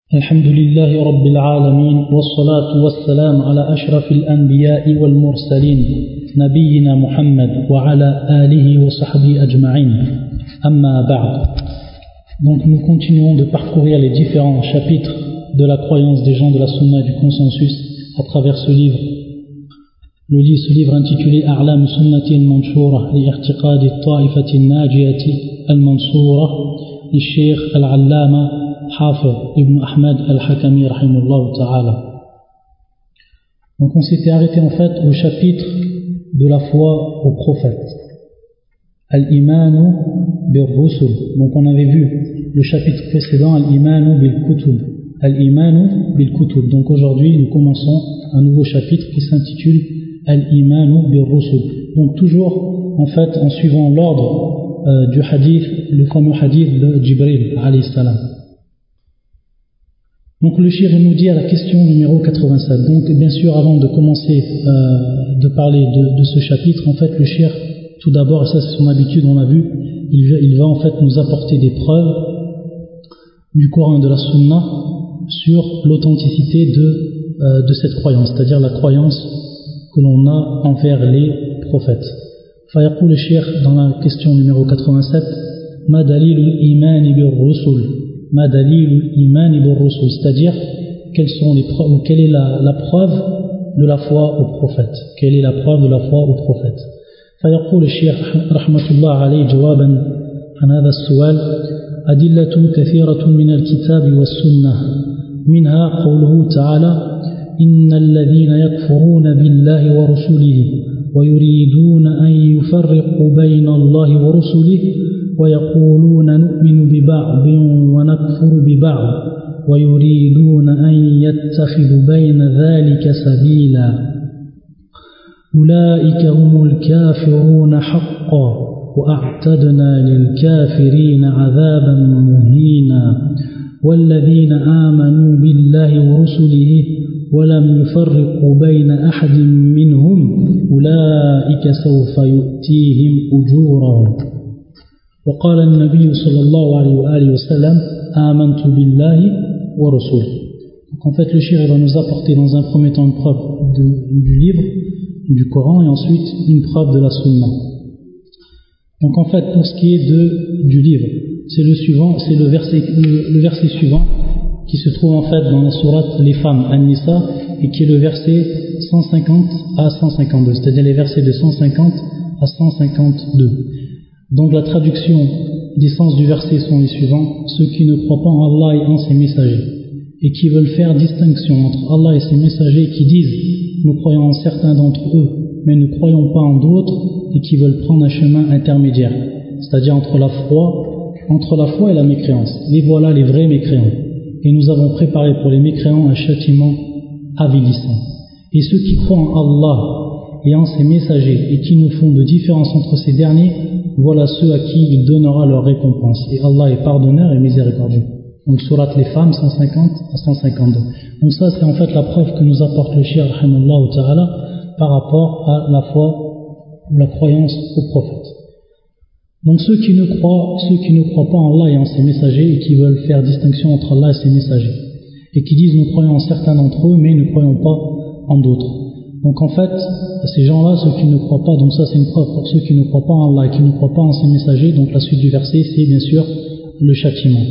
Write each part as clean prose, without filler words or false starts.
الحمد لله رب العالمين والصلاة والسلام على أشرف الأنبياء والمرسلين نبينا محمد وعلى آله وصحبه أجمعين أما بعد. Donc nous continuons de parcourir les différents chapitres de la croyance des gens de la Sunna et du consensus à travers ce livre. Ce livre intitulé A'lam Sunnati al-Manshura li-i'tiqadi at-ta'ifati an-najiyati al-Mansura li-Sheikh al-Allama Hafiz ibn Ahmad al-Hakami rahimahullah ta'ala. Donc on s'était arrêté en fait au chapitre de la foi au prophète. Al-Imanu bil-Rusul. Donc on avait vu le chapitre précédent Al-Imanu bil-Kutub. Al-Imanu bil-Kutub. Donc aujourd'hui nous commençons un nouveau chapitre qui s'intitule Al-Imanu bil-Rusul. Donc toujours en fait en suivant l'ordre du hadith, le fameux hadith de Jibril alayhi salam. Donc le shir nous dit à la question numéro 87. Donc bien sûr avant de commencer de parler de ce chapitre, en fait le shir tout d'abord, et ça c'est son habitude, on l'a vu, il va en fait nous apporter des preuves du Coran et de la Sunna sur l'authenticité de cette croyance, c'est-à-dire la croyance que l'on a envers les prophètes. Fayaqul le shir dans la question numéro 87, Ma dalilul imani bir rusul. Ma dalilul imani bir rusul, c'est-à-dire quelles sont les preuves, ou quelle est la preuve de la foi au prophète. Quelle est la preuve de la foi au prophète. فيقول الشيخ رحمة الله عليه جوابا عن هذا السؤال أدلة كثيرة من الكتاب والسنة منها قوله تعالى إن الذين يكفرون بالله ورسله ويريدون أن يفرقوا بين الله ورسله ويقولون نؤمن ببعض ونكفر ببعض ويريدون أن يتخذوا بين ذلك سبيلا أولئك هم الكافرون حقا وأعتدنا للكافرين عذابا مهينا والذين آمنوا بالله ورسله ولم يفرقوا بين أحد منهم أولئك سوف يؤتيهم أجورهم وقال النبي صلى الله عليه وآله وسلم آمنت بالله ورسوله. Donc en fait le shir va nous apporter dans un premier temps une preuve du livre, du Coran, et ensuite une preuve de la Sunna. Donc en fait pour ce qui est du livre, c'est le verset suivant qui se trouve en fait dans la sourate Les Femmes An-Nisa et qui est le verset 150 à 152, c'est-à-dire les versets de 150 à 152. Donc la traduction des sens du verset sont les suivants: ceux qui ne croient pas en Allah et en ses messagers et qui veulent faire distinction entre Allah et ses messagers, qui disent nous croyons en certains d'entre eux mais ne croyons pas en d'autres, et qui veulent prendre un chemin intermédiaire, c'est-à-dire entre la foi et la mécréance. Les voilà les vrais mécréants, et nous avons préparé pour les mécréants un châtiment avilissant. Et ceux qui croient en Allah et en ses messagers et qui ne font de différence entre ces derniers, voilà ceux à qui il donnera leur récompense, et Allah est pardonneur et miséricordieux. Donc sourate Les Femmes 150 à 152. Donc ça c'est en fait la preuve que nous apporte le shir rahimahullah ta'ala par rapport à la foi ou la croyance au prophète. Donc ceux qui ne croient pas en Allah et en ses messagers et qui veulent faire distinction entre Allah et ses messagers et qui disent nous croyons en certains d'entre eux mais ne croyons pas en d'autres. Donc en fait ces gens-là, ceux qui ne croient pas, donc ça c'est une preuve pour ceux qui ne croient pas en Allah et qui ne croient pas en ses messagers. Donc la suite du verset c'est bien sûr le châtiment.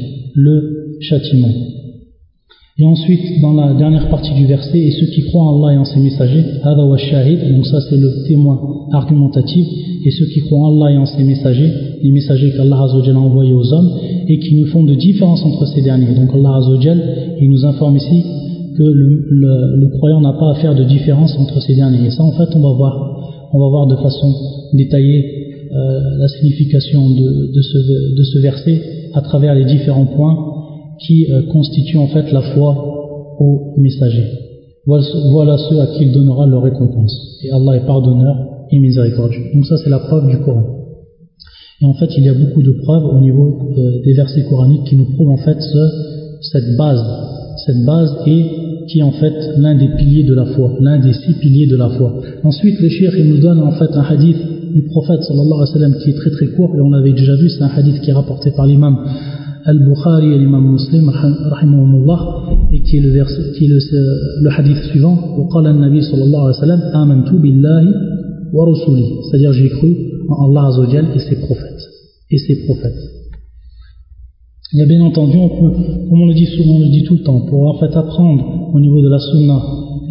Et ensuite dans la dernière partie du verset, et ceux qui croient en Allah et en ses messagers, hada wa shahid, donc ça c'est le témoin argumentatif, et ceux qui croient en Allah et en ses messagers, les messagers qu'Allah Azza wa Jalla a envoyés aux hommes et qui ne font de différence entre ces derniers. Donc Allah Azza wa Jalla, il nous informe ici que le croyant n'a pas à faire de différence entre ces derniers. Et ça en fait on va voir de façon détaillée la signification de ce verset à travers les différents points qui constituent en fait la foi aux messagers. Voilà ceux à qui il donnera leur récompense. Et Allah est pardonneur et miséricordieux. Donc ça c'est la preuve du Coran. Et en fait il y a beaucoup de preuves au niveau des versets coraniques qui nous prouvent en fait cette base et qui est en fait l'un des piliers de la foi, l'un des 6 piliers de la foi. Ensuite le cheikh il nous donne en fait un hadith du prophète sallallahu alayhi wa sallam qui est très très court, et on l'avait déjà vu, c'est un hadith qui est rapporté par l'imam Al-Bukhari et l'imam Muslim, rahimahumullah, et qui est le hadith suivant, وقال النبي صلى الله عليه وسلم آمنت بالله ورسوله, c'est-à-dire j'ai cru en Allah Azza wa Jal et ses prophètes. Il y a bien entendu, on peut, comme on le dit souvent, on le dit tout le temps, pour en fait apprendre au niveau de la sunna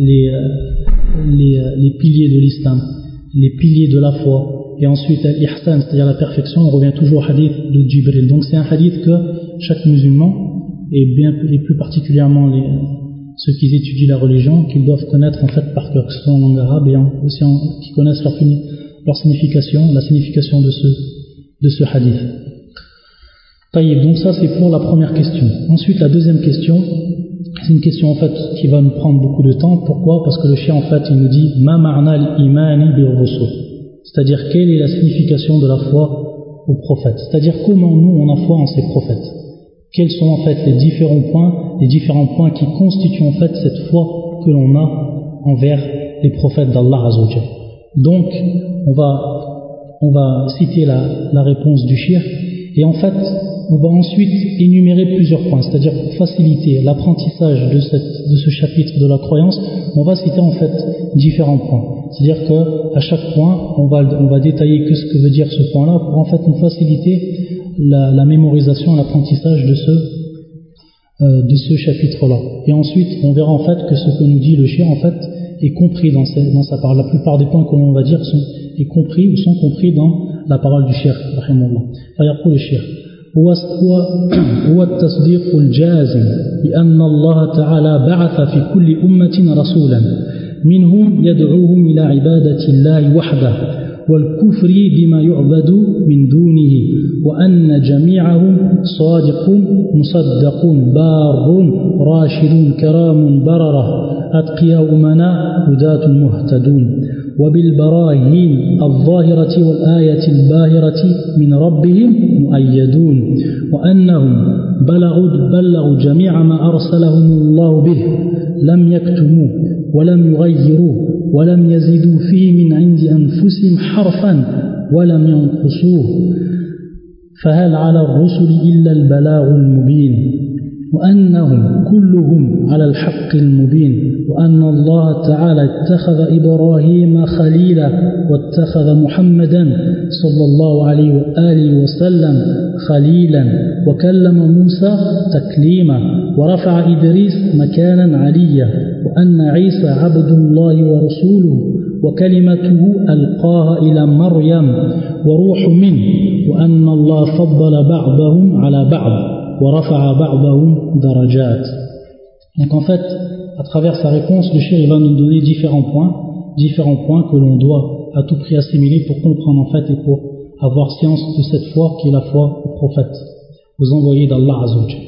les piliers de l'islam, les piliers de la foi, et ensuite al-ihsan, c'est-à-dire la perfection, on revient toujours au hadith de Jibril. Donc c'est un hadith que chaque musulman, et plus particulièrement ceux qui étudient la religion, qu'ils doivent connaître en fait par cœur, que ce soit en langue arabe et aussi qui connaissent leur signification, la signification de ce hadith. Taïb, donc ça c'est pour la première question. Ensuite la deuxième question, c'est une question en fait qui va nous prendre beaucoup de temps. Pourquoi? Parce que le cheikh en fait il nous dit Ma ma'na al-imani bir-rusul, c'est-à-dire quelle est la signification de la foi aux prophètes, c'est-à-dire comment nous on a foi en ces prophètes, quels sont en fait les différents points qui constituent en fait cette foi que l'on a envers les prophètes d'Allah Azza wa Jal. Donc on va citer la réponse du cheikh, et en fait on va ensuite énumérer plusieurs points, c'est-à-dire pour faciliter l'apprentissage de ce chapitre de la croyance, on va citer en fait différents points. C'est-à-dire qu'à chaque point, on va détailler que ce que veut dire ce point-là pour en fait nous faciliter la mémorisation, l'apprentissage de ce chapitre-là. Et ensuite, on verra en fait que ce que nous dit le cheikh en fait est compris dans sa parole. La plupart des points que l'on va dire sont compris dans la parole du cheikh, rahimahullah. فيقول الشيخ هو التصديق الجازم بأن الله تعالى بعث في كل أمة رسولا منهم يدعوهم إلى عبادة الله وحده والكفر بما يعبد من دونه وأن جميعهم صادق مصدق بار راشد كرام بررة أتقياء أمناء هداة مهتدون وبالبراهين الظاهرة والآية الباهرة من ربهم مؤيدون وأنهم بلغوا جميع ما أرسلهم الله به لم يكتموه ولم يغيروه ولم يزيدوا فيه من عند أنفسهم حرفا ولم ينقصوه فهل على الرسل إلا البلاغ المبين وأنهم كلهم على الحق المبين وأن الله تعالى اتخذ إبراهيم خليلا واتخذ محمدا صلى الله عليه وآله وسلم خليلا وكلم موسى تكليما ورفع إدريس مكانا عليا وأن عيسى عبد الله ورسوله وكلمته ألقاها إلى مريم وروح منه وأن الله فضل بعضهم على بعض ورفع بعضهم درجات. Donc en fait, à travers sa réponse, le cheikh va nous donner différents points que l'on doit à tout prix assimiler pour comprendre en fait et pour avoir science de cette foi qui est la foi aux prophètes, aux envoyés d'Allah Azza wa Jal.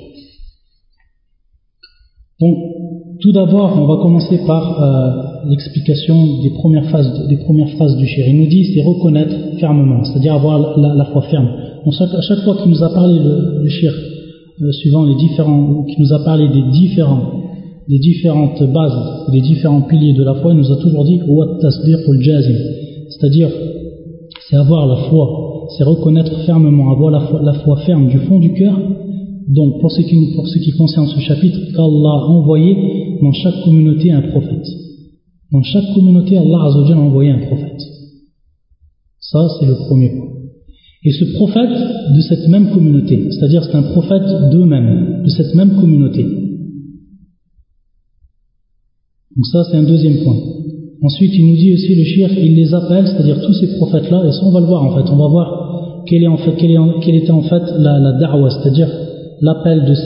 Donc, tout d'abord, on va commencer par l'explication des premières phrases du cheikh. Il nous dit, c'est reconnaître fermement, c'est-à-dire avoir la foi ferme. Donc, à chaque fois qu'il nous a parlé le cheikh, suivant qui nous a parlé des différentes bases, des différents piliers de la foi, il nous a toujours dit c'est-à-dire c'est avoir la foi, c'est reconnaître fermement, avoir la foi ferme du fond du cœur. Donc pour ce qui concerne ce chapitre, qu'Allah a envoyé dans chaque communauté un prophète. Dans chaque communauté, Allah Azza wa Jalla a envoyé un prophète. Ça c'est le premier point. Et ce prophète de cette même communauté, c'est-à-dire c'est un prophète d'eux-mêmes, de cette même communauté. Donc ça c'est un deuxième point. Ensuite il nous dit aussi le cheikh, il les appelle, c'est-à-dire tous ces prophètes-là, et ça on va le voir en fait, on va voir quelle était en fait la da'wa, c'est-à-dire l'appel de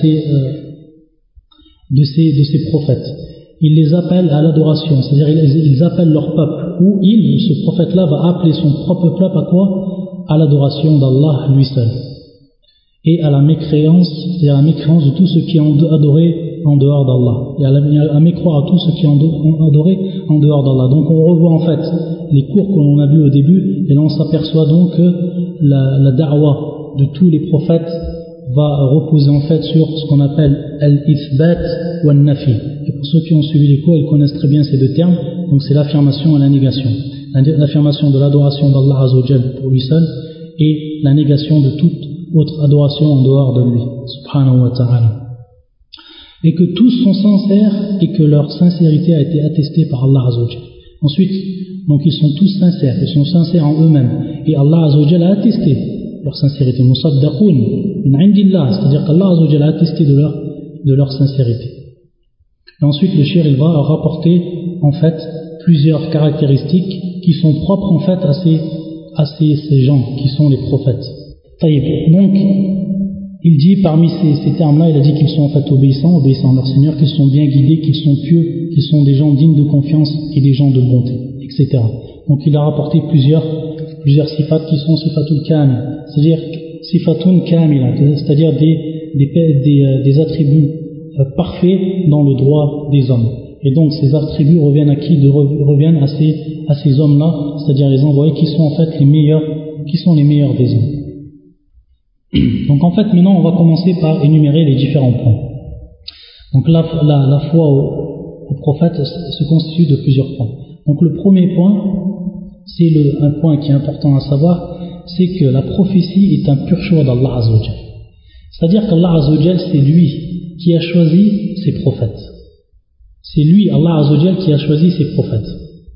ces prophètes. Il les appelle à l'adoration, c'est-à-dire ils appellent leur peuple, ou ce prophète-là va appeler son propre peuple à quoi? À l'adoration d'Allah lui seul, et à la mécréance, c'est-à-dire à la mécréance de tous ceux qui ont adoré en dehors d'Allah, et à mécroire à tous ceux qui ont adoré en dehors d'Allah. Donc on revoit en fait les cours que l'on a vus au début, et là on s'aperçoit donc que la da'wa de tous les prophètes va reposer en fait sur ce qu'on appelle al-ithbat ou al-nafi. Et pour ceux qui ont suivi les cours, ils connaissent très bien ces deux termes. Donc c'est l'affirmation et la négation. L'affirmation de l'adoration d'Allah Azza wa Jal pour lui seul, et la négation de toute autre adoration en dehors de lui, subhanahu wa ta'ala. Et que tous sont sincères et que leur sincérité a été attestée par Allah Azza wa Jal. Ensuite, donc ils sont tous sincères, ils sont sincères en eux-mêmes. Et Allah Azza wa Jal a attesté leur sincérité. Musaddaqun min indillah, c'est-à-dire qu'Allah Azza wa Jal a attesté de leur sincérité. Et ensuite, le shir, il va rapporter en fait plusieurs caractéristiques qui sont propres en fait à ces gens qui sont les prophètes. Donc, il dit parmi ces termes-là, il a dit qu'ils sont en fait obéissants à leur Seigneur, qu'ils sont bien guidés, qu'ils sont pieux, qu'ils sont des gens dignes de confiance et des gens de bonté, etc. Donc il a rapporté plusieurs sifat qui sont sifatul kamil, c'est-à-dire sifatun kamila, c'est-à-dire des attributs parfaits dans le droit des hommes. Et donc ces attributs reviennent à qui? Reviennent à ces hommes-là, c'est-à-dire les envoyés qui sont en fait les meilleurs des hommes. Donc en fait maintenant on va commencer par énumérer les différents points. Donc la foi au prophète se constitue de plusieurs points. Donc le premier point, c'est un point qui est important à savoir, c'est que la prophétie est un pur choix d'Allah Azza wa Jal. C'est-à-dire qu'Allah Azza wa Jal, c'est lui qui a choisi ses prophètes. C'est lui, Allah Azza wa Jal, qui a choisi ses prophètes.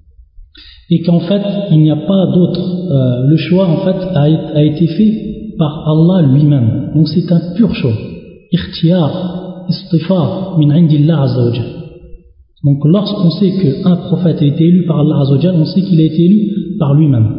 Et qu'en fait, il n'y a pas d'autre. Le choix en fait a été fait par Allah lui-même. Donc c'est un pur choix. Ikhtiyar, istifa, min indillah Azza wa Jal. Donc lorsqu'on sait qu'un prophète a été élu par Allah Azza wa Jal, on sait qu'il a été élu par lui-même.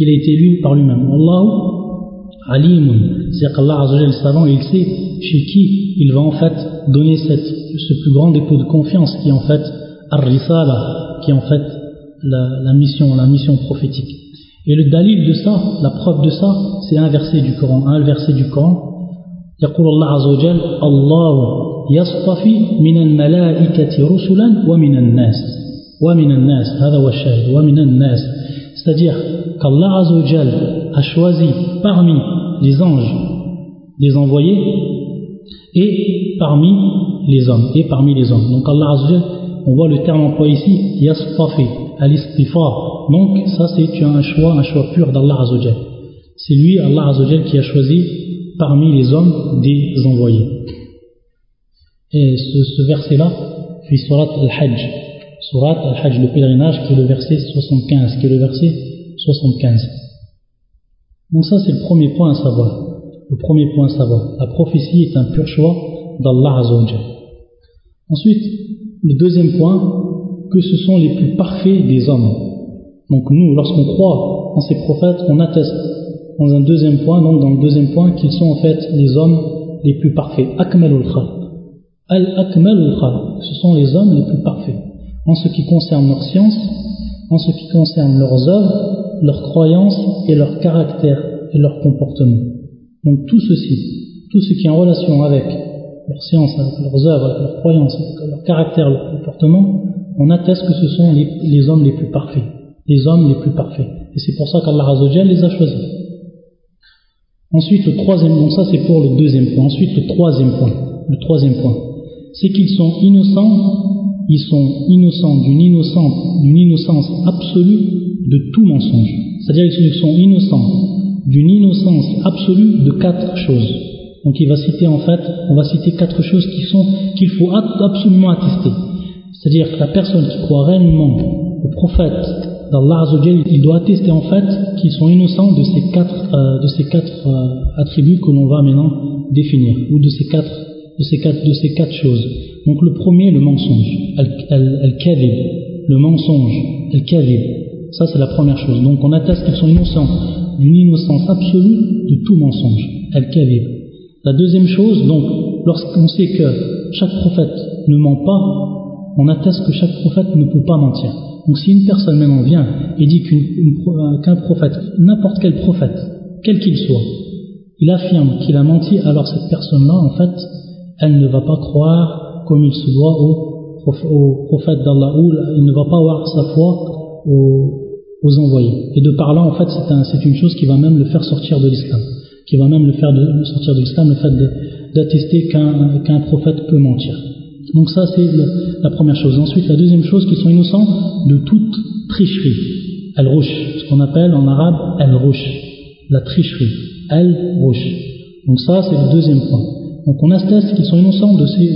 Wallahu alimun. C'est-à-dire qu'Allah Azza wa Jal est savant et il sait chez qui il va en fait donner ce plus grand dépôt de confiance qui est en fait ar-risala, qui est en fait la mission prophétique. Et le dalil de ça, la preuve de ça, c'est un verset du Coran. يقول الله عز وجل الله يصطفي من الملائكة رسلا ومن الناس هذا هو الشاهد ومن الناس, c'est-à-dire qu'Allah Azza wa Jal a choisi parmi les anges des envoyés et parmi les hommes. Donc Allah Azza wa Jal, on voit le terme employé ici, yasfafi, al-istifa. Donc ça c'est un choix pur d'Allah Azza wa Jal. C'est lui, Allah Azza wa Jal, qui a choisi parmi les hommes des envoyés. Et ce verset-là, puis surat al-Hajj, le pèlerinage, qui est le verset 75. Donc ça c'est le premier point à savoir. La prophétie est un pur choix d'Allah Azza wa Jal. Ensuite, le deuxième point, que ce sont les plus parfaits des hommes. Donc nous, lorsqu'on croit en ces prophètes, on atteste dans le deuxième point, qu'ils sont en fait les hommes les plus parfaits. Akmalul khalq. Al-akmalul khalq. Ce sont les hommes les plus parfaits. En ce qui concerne leur science, en ce qui concerne leurs œuvres, leurs croyances et leur caractère et leur comportement. Donc tout ce qui est en relation avec leur science, avec leurs œuvres, avec leurs croyances, avec leur caractère, leur comportement, on atteste que ce sont les hommes les plus parfaits. Et c'est pour ça qu'Allah Azza wa Jal les a choisis. Ensuite, le troisième, donc ça c'est pour le deuxième point. Ensuite, le troisième point, c'est qu'ils sont innocents d'une innocence absolue de tout mensonge. C'est-à-dire qu'ils sont innocents d'une innocence absolue de 4 choses. Donc on va citer 4 choses qu'il faut absolument attester. C'est-à-dire que la personne qui croit réellement au prophète d'Allah Azza wa Jal, il doit attester en fait qu'ils sont innocents de ces quatre attributs que l'on va maintenant définir, ou de ces quatre choses. Donc le premier, le mensonge, al-kadhib, le mensonge, al-kadhib, ça c'est la première chose. Donc on atteste qu'ils sont innocents d'une innocence absolue de tout mensonge, al-kadhib. La deuxième chose, donc lorsqu'on sait que chaque prophète ne ment pas, on atteste que chaque prophète ne peut pas mentir. Donc si une personne maintenant vient et dit qu'un prophète, n'importe quel prophète, quel qu'il soit, il affirme qu'il a menti, alors cette personne-là, en fait, elle ne va pas croire comme il se doit au prophète d'Allah, ou il ne va pas avoir sa foi aux envoyés. Et de par là, en fait, c'est une chose qui va même le faire sortir de l'islam. Le fait d'attester qu'un prophète peut mentir. Donc ça c'est la première chose. Ensuite la deuxième chose, qu'ils sont innocents de toute tricherie. Al-Rush, ce qu'on appelle en arabe Al-Rush, la tricherie. Al-Rush. Donc ça, c'est le deuxième point. Donc on atteste qu'ils sont innocents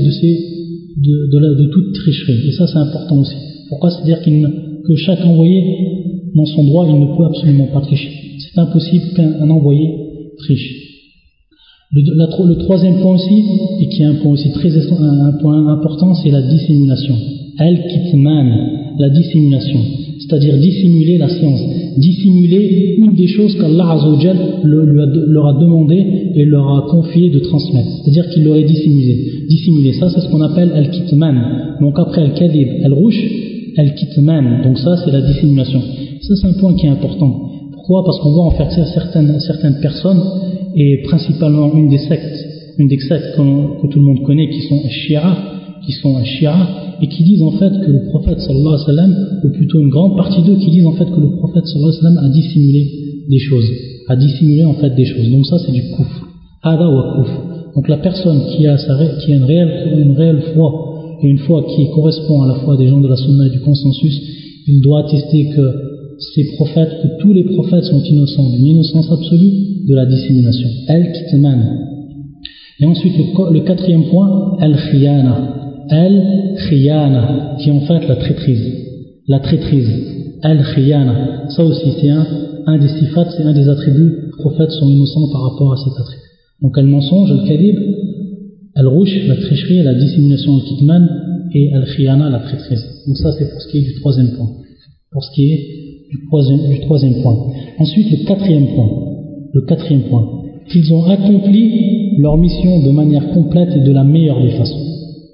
de toute tricherie. Et ça, c'est important aussi. Pourquoi? C'est-à-dire que chaque envoyé, dans son droit, il ne peut absolument pas tricher. C'est impossible qu'un envoyé triche. Le troisième point aussi, et qui est un point aussi un point important, c'est la dissimulation. Al-kitman, la dissimulation. C'est-à-dire dissimuler la science. Dissimuler une des choses qu'Allah Azza wa Jal leur a demandé et leur a confié de transmettre. C'est-à-dire qu'il l'aurait dissimulé. Ça, c'est ce qu'on appelle al-kitman. Donc après al-kadhib, al-rush, al-kitman. Donc ça, c'est la dissimulation. Ça, c'est un point qui est important. Pourquoi? Parce qu'on voit en fait certaines personnes, et principalement une des sectes que tout le monde connaît, qui sont Shia, et qui disent en fait que le prophète sallallahu alayhi wa sallam, ou plutôt une grande partie d'eux qui disent en fait que le prophète sallallahu alayhi wa sallam a dissimulé des choses, donc ça c'est du kufr, hada wa kufr. Donc la personne qui a une réelle foi, et une foi qui correspond à la foi des gens de la sunna et du consensus, il doit attester que tous les prophètes sont innocents d'une innocence absolue de la dissimulation, al-kitman. Et ensuite le quatrième point, al-khiyana, qui est en fait la traîtrise, al-khiyana. Ça aussi c'est un des sifats, c'est un des attributs. Les prophètes sont innocents par rapport à cet attribut. Donc al-mensonge, al-kadhib, al-rush, la tricherie, la dissimulation, al-kitman, et al-khiyana, la traîtrise. Donc ça c'est pour ce qui est du troisième point. Ensuite le quatrième point, qu'ils ont accompli leur mission de manière complète et de la meilleure des façons.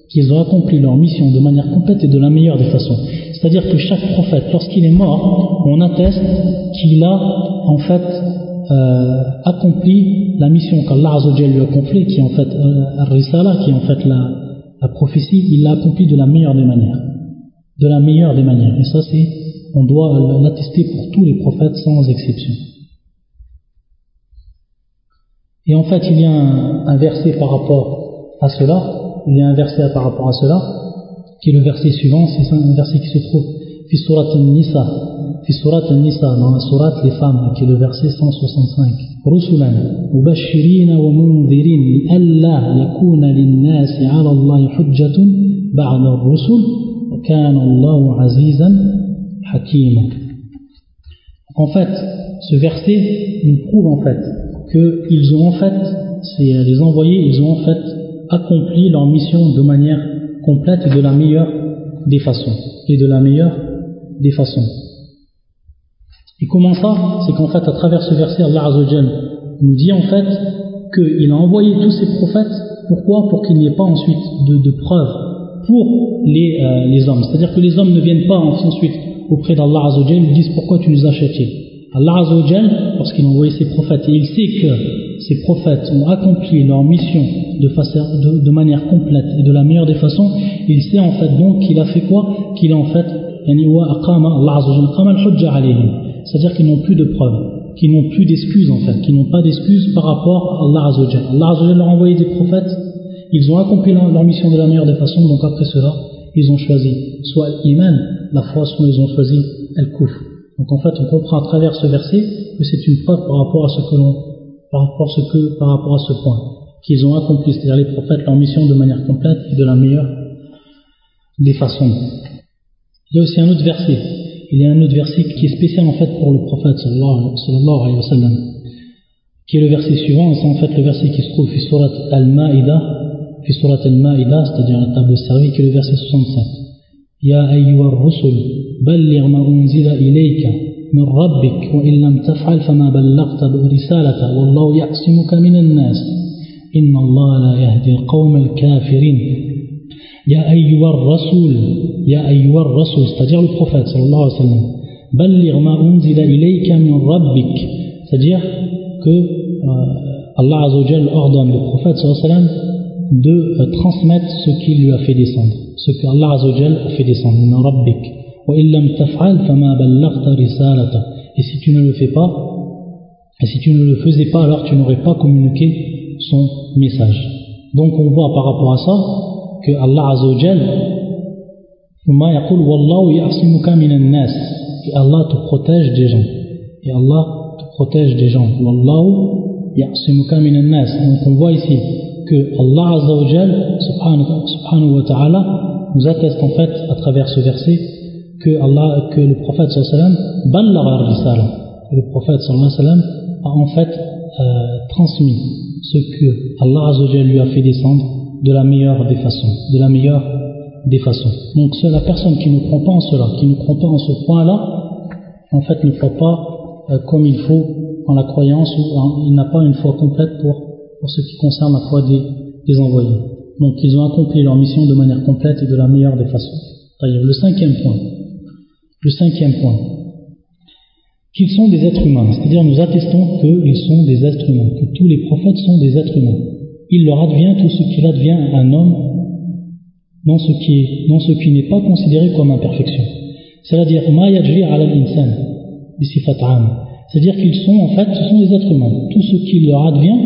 C'est-à-dire que chaque prophète, lorsqu'il est mort, on atteste qu'il a en fait accompli la mission qu'Allah Azza wa Jalla lui a confiée, qui est en fait al-risala, qui est en fait la prophétie. Il l'a accompli de la meilleure des manières. Et ça on doit l'attester pour tous les prophètes sans exception. Et en fait, il y a un verset par rapport à cela, qui est le verset suivant. C'est un verset qui se trouve fi surat an-Nisa, dans la sourate les femmes, qui est le verset 165. Rusulan mubashirina wa mundhirin li alla yakuna lin-nasi 'ala Allahi hujjatun ba'da ar-rusul wa kana Allahu 'azizan hakima. En fait, ce verset nous prouve en fait qu'ils ont en fait, les envoyés, ils ont en fait accompli leur mission de manière complète et de la meilleure des façons. Et comment ça? C'est qu'en fait, à travers ce verset, Allah Azza wa Jalla nous dit en fait qu'il a envoyé tous ces prophètes. Pourquoi? Pour qu'il n'y ait pas ensuite de preuves pour les hommes. C'est-à-dire que les hommes ne viennent pas ensuite auprès d'Allah Azza wa Jalla et lui disent pourquoi tu nous as châtiés. Allah Azza wa Jalla, lorsqu'il a envoyé ses prophètes, et il sait que ces prophètes ont accompli leur mission de manière complète et de la meilleure des façons, il sait en fait donc qu'il a fait quoi? Qu'il a en fait Allah Azza wa Jalla qama al-hujja alayhim, c'est-à-dire qu'ils n'ont plus de preuves, qu'ils n'ont plus d'excuses en fait, qu'ils n'ont pas d'excuses par rapport à Allah Azza wa Jalla. Allah Azza wa Jalla leur a envoyé des prophètes, ils ont accompli leur mission de la meilleure des façons, donc après cela, ils ont choisi soit l'iman, la foi, soit ils ont choisi al-kufr. Donc en fait, on comprend à travers ce verset que c'est une preuve par rapport à ce point qu'ils ont accompli, c'est-à-dire les prophètes, leur mission de manière complète et de la meilleure des façons. Il y a aussi un autre verset. Il y a un autre verset qui est spécial en fait pour le prophète sallallahu alayhi wa sallam, qui est le verset suivant. Et c'est en fait le verset qui se trouve fi surat al-Ma'idah, c'est-à-dire la table servie, qui est le verset 67. Ya ayyuhar rusul balligh ma unzila ilayka min rabbik wa in lam taf'al fama ballaghta risalata wallahu ya'simuka minan nas inna Allah la yahdi al-qawma al-kafirin. Ya ayyuhar rasul, c'est-à-dire le prophète sallallahu alayhi wa sallam, balligh ma unzila ilayka min rabbik, c'est-à-dire que Allah Azza wa Jalla ordonne le prophète sallallahu alayhi wa sallam de transmettre ce qu'il lui a fait descendre, ce que Allah Azza wa Jalla a fait descendre, min rabbik wa illam taf'al fama ballaghta risalata, et si tu ne le faisais pas, alors tu n'aurais pas communiqué son message. Donc on voit par rapport à ça que Allah Azza wa Jalla thumma yaqul wallahu ya'simuka minan nas, et Allah te protège des gens, wallahu ya'simuka minan nas. Donc on voit ici que Allah Azza wa Jal subhanahu wa ta'ala nous atteste en fait à travers ce verset que le prophète sallallahu alayhi wa sallam ballagha ar-risala, que le prophète sallallahu alayhi wa sallam a en fait transmis ce que Allah Azza wa Jal lui a fait descendre de la meilleure des façons. Donc la personne qui ne croit pas en cela, qui ne croit pas en ce point-là, en fait ne croit pas comme il faut en la croyance, ou il n'a pas une foi complète pour ce qui concerne la foi des envoyés. Donc ils ont accompli leur mission de manière complète et de la meilleure des façons. Le cinquième point, qu'ils sont des êtres humains, c'est-à-dire nous attestons qu'ils sont des êtres humains, que tous les prophètes sont des êtres humains. Il leur advient tout ce qu'il advient à un homme dans ce qui n'est pas considéré comme imperfection. C'est-à-dire ma yajri ala al-insan bi sifat 'am. C'est-à-dire qu'ils sont en fait, ce sont des êtres humains. Tout ce qui leur advient,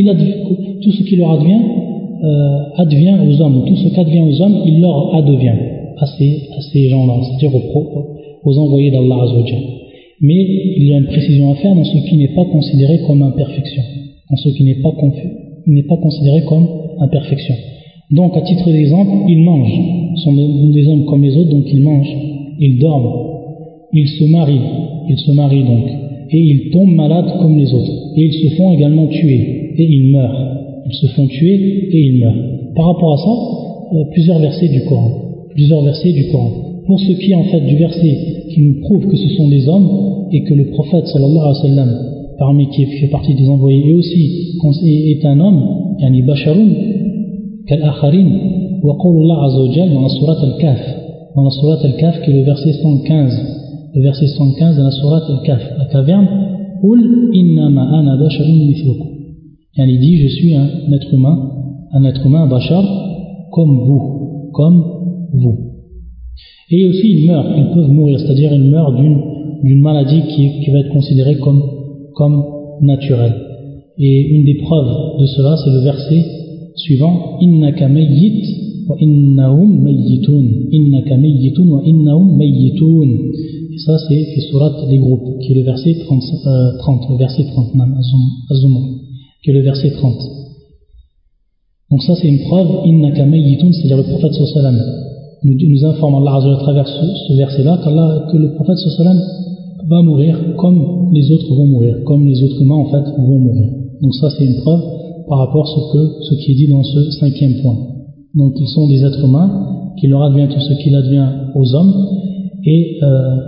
advient aux hommes. Tout ce qu'advient aux hommes, il leur advient à ces gens-là, c'est-à-dire aux envoyés d'Allah Azza wa Jalla. Mais il y a une précision à faire dans ce qui n'est pas considéré comme imperfection, dans ce qui n'est pas considéré comme imperfection. Donc, à titre d'exemple, ils mangent, sont des hommes comme les autres, donc ils mangent, ils dorment, ils se marient donc, et ils tombent malades comme les autres, et ils se font également tuer, et ils meurent. Ils se font tuer et ils meurent. Par rapport à ça, plusieurs versets du Coran. Pour ce qui est en fait du verset qui nous prouve que ce sont des hommes, et que le prophète sallallahu alayhi wa sallam, parmi qui fait partie des envoyés, et aussi est un homme, yani basharun kal-akharin, wa qawlullah azza wa jalla dans la sourate Al-Kahf, qui est le verset 115 de la sourate Al-Kahf, la caverne, Qul innama ana basharun mithlukum. Il dit, je suis un être humain, bashar, comme vous. Et aussi ils peuvent mourir, c'est-à-dire ils meurent d'une maladie qui va être considérée comme naturelle. Et une des preuves de cela, c'est le verset suivant, innaka mayyit wa innahum mayyitun. Innaka mayyitun wa innahum mayyitun. Et ça c'est la sourate des groupes, qui est le verset 30, le verset 30, Az-Zumar, qui est le verset 30. Donc ça c'est une preuve, innaka mayyitun, c'est-à-dire le prophète sallallahu alayhi wa sallam nous informe Allah Azza wa Jalla à travers ce verset-là que le prophète sallallahu alayhi wa sallam va mourir comme les autres vont mourir, comme les autres humains en fait vont mourir. Donc ça c'est une preuve par rapport à ce qui est dit dans ce cinquième point. Donc ils sont des êtres humains, qu'il leur advient tout ce qu'il advient aux hommes, et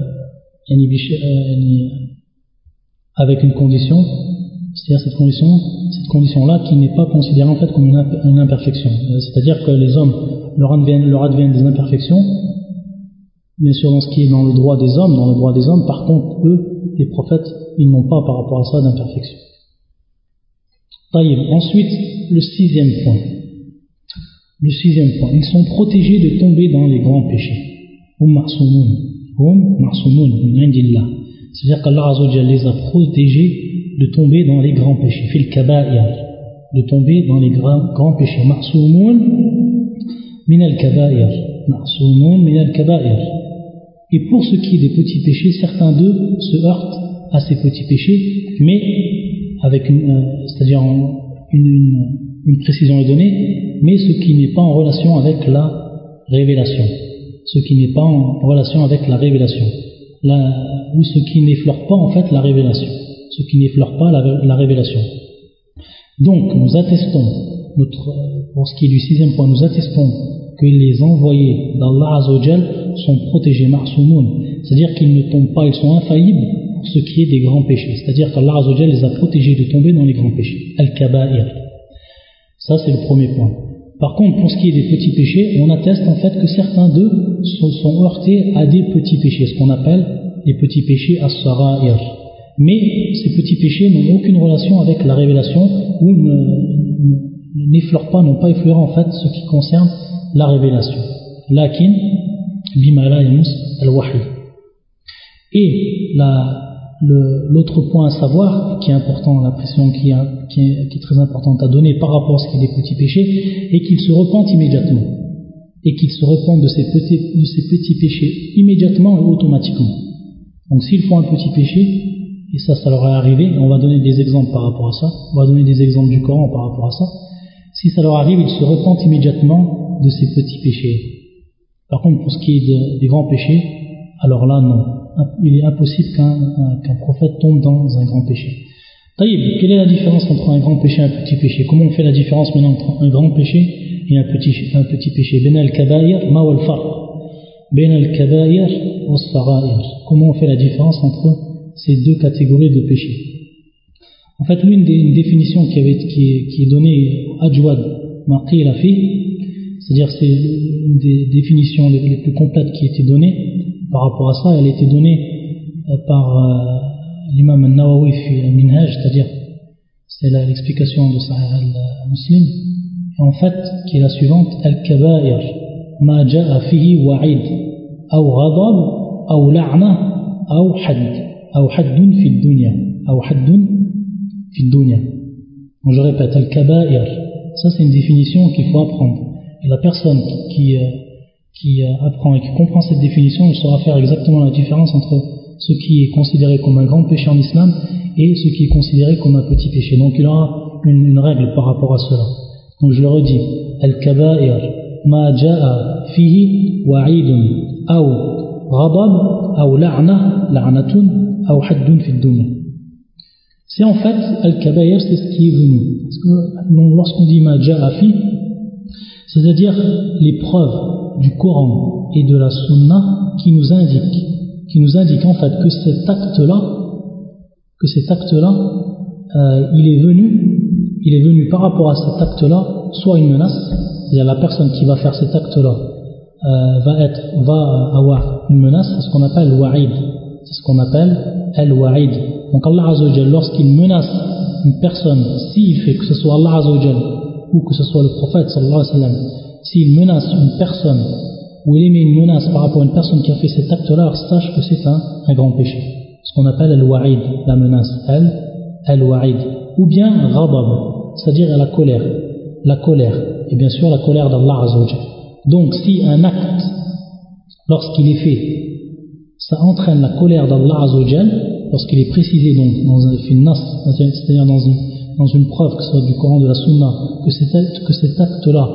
avec une condition, c'est-à-dire cette condition-là qui n'est pas considérée en fait comme une imperfection. C'est-à-dire que les hommes leur adviennent des imperfections, bien sûr dans ce qui est dans le droit des hommes, par contre eux, les prophètes, ils n'ont pas par rapport à ça d'imperfection. Ensuite, le sixième point, ils sont protégés de tomber dans les grands péchés. C'est-à-dire qu'Allah Azza wa Jalla les a protégés de tomber dans les grands péchés, fil kaba'ir, de tomber dans les grands péchés. Ma'soumoun min al-kaba'ir. Et pour ce qui est des petits péchés, certains d'eux se heurtent à ces petits péchés, mais avec c'est-à-dire une précision est donnée, mais ce qui n'est pas en relation avec la révélation. Ou ce qui n'effleure pas en fait la révélation. La révélation. Donc, nous attestons, pour ce qui est du sixième point, nous attestons que les envoyés d'Allah Azza wa Jal sont protégés, ma'soumoun, c'est-à-dire qu'ils ne tombent pas, ils sont infaillibles pour ce qui est des grands péchés. C'est-à-dire qu'Allah Azza wa Jal les a protégés de tomber dans les grands péchés. Al-Kaba'ir. Ça, c'est le premier point. Par contre, pour ce qui est des petits péchés, on atteste en fait que certains d'eux sont heurtés à des petits péchés, ce qu'on appelle les petits péchés as-sara'ir. Mais ces petits péchés n'ont aucune relation avec la révélation ou n'effleurent pas, n'ont pas effleuré en fait ce qui concerne la révélation. Lakin, bima la yamus al-wahy. Et l'autre point à savoir, qui est important, la précision qui est très importante à donner par rapport à ce qui est des petits péchés, est qu'ils se repentent immédiatement. Et qu'ils se repentent de ces petits péchés immédiatement et automatiquement. Donc s'ils font un petit péché, et ça leur est arrivé, on va donner des exemples par rapport à ça, on va donner des exemples du Coran par rapport à ça, si ça leur arrive, ils se repentent immédiatement de ces petits péchés. Par contre, pour ce qui est des grands péchés, alors là, non. Il est impossible qu'un prophète tombe dans un grand péché. Taïb, quelle est la différence entre un grand péché et un petit péché? Comment on fait la différence maintenant entre un grand péché et un petit péché? Ben al-kabair, ma wal farq. Ben al-kabair wa as-sarair. Comment on fait la différence entre ces deux catégories de péchés? En fait, une définition qui est donnée Ajwad Maqil Afi, c'est-à-dire c'est une des définitions les plus complètes qui a été donnée par rapport à ça, elle a été donnée par l'imam al-Nawawi fi al-Minhaj, c'est-à-dire c'est l'explication de Sahih al-Muslim, et en fait qui est la suivante: al-kabair ma ja'a fihi wa'id aw ghadab aw la'na aw haddun fi ad-dunya aw haddun fi ad-dunya. Donc je répète, al-kabair, ça c'est une définition qu'il faut apprendre, et la personne qui apprend et qui comprend cette définition, il saura faire exactement la différence entre ce qui est considéré comme un grand péché en islam et ce qui est considéré comme un petit péché. Donc il aura une règle par rapport à cela. Donc je le redis: al-kabair ma ja'a fihi wa'idun aw ghadab aw la'natun aw haddun fi ad-dunya. C'est en fait al-kabair, c'est ce qui est venu. Parce que donc, lorsqu'on dit ma ja'a fi, c'est-à-dire les preuves du Coran et de la Sunna qui nous indiquent en fait que cet acte-là, il est venu par rapport à cet acte-là, soit une menace, c'est-à-dire la personne qui va faire cet acte-là va avoir une menace, c'est ce qu'on appelle wa'id, al-wa'id. Donc Allah Azza wa Jalla, lorsqu'il menace une personne, s'il fait, que ce soit Allah Azza wa Jalla ou que ce soit le prophète sallallahu alayhi wa sallam, s'il menace une personne ou il émet une menace par rapport à une personne qui a fait cet acte-là, sache que c'est un grand péché. Ce qu'on appelle al-wa'id, la menace, al-wa'id. Ou bien ghadab, c'est-à-dire la colère, et bien sûr la colère d'Allah Azza wa Jalla. Donc si un acte, lorsqu'il est fait, ça entraîne la colère d'Allah Azza wa Jalla, lorsqu'il est précisé donc dans un nas, c'est-à-dire dans une preuve, que ce soit du Coran, de la Sunna, que cet acte-là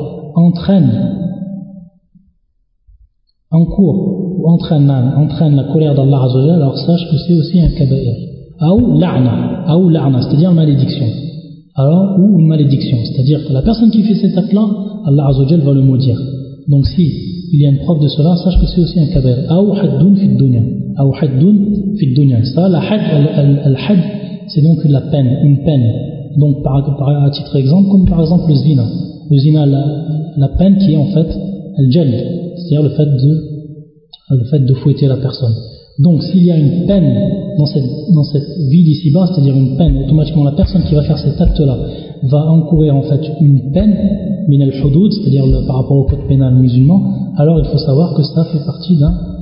entraîne la colère d'Allah Azza wa Jalla, alors sache que c'est aussi un kabair. Ou la'na, c'est-à-dire malédiction. Alors, ou une malédiction, c'est-à-dire que la personne qui fait cet acte-là, Allah Azza wa Jalla va le maudire. Donc si il y a une preuve de cela, sache que c'est aussi un kabair. Ou haddun fi ad-dunya. Ça, al-hadd, c'est donc la peine, une peine. Donc à titre exemple, comme par exemple le zina. Le zina, la peine qui est en fait al-jald, c'est-à-dire le fait de fouetter la personne. Donc s'il y a une peine dans cette vie d'ici-bas, c'est-à-dire une peine, automatiquement la personne qui va faire cet acte-là va encourir en fait une peine min al-hudud, c'est-à-dire par rapport au code pénal musulman. Alors il faut savoir que ça fait partie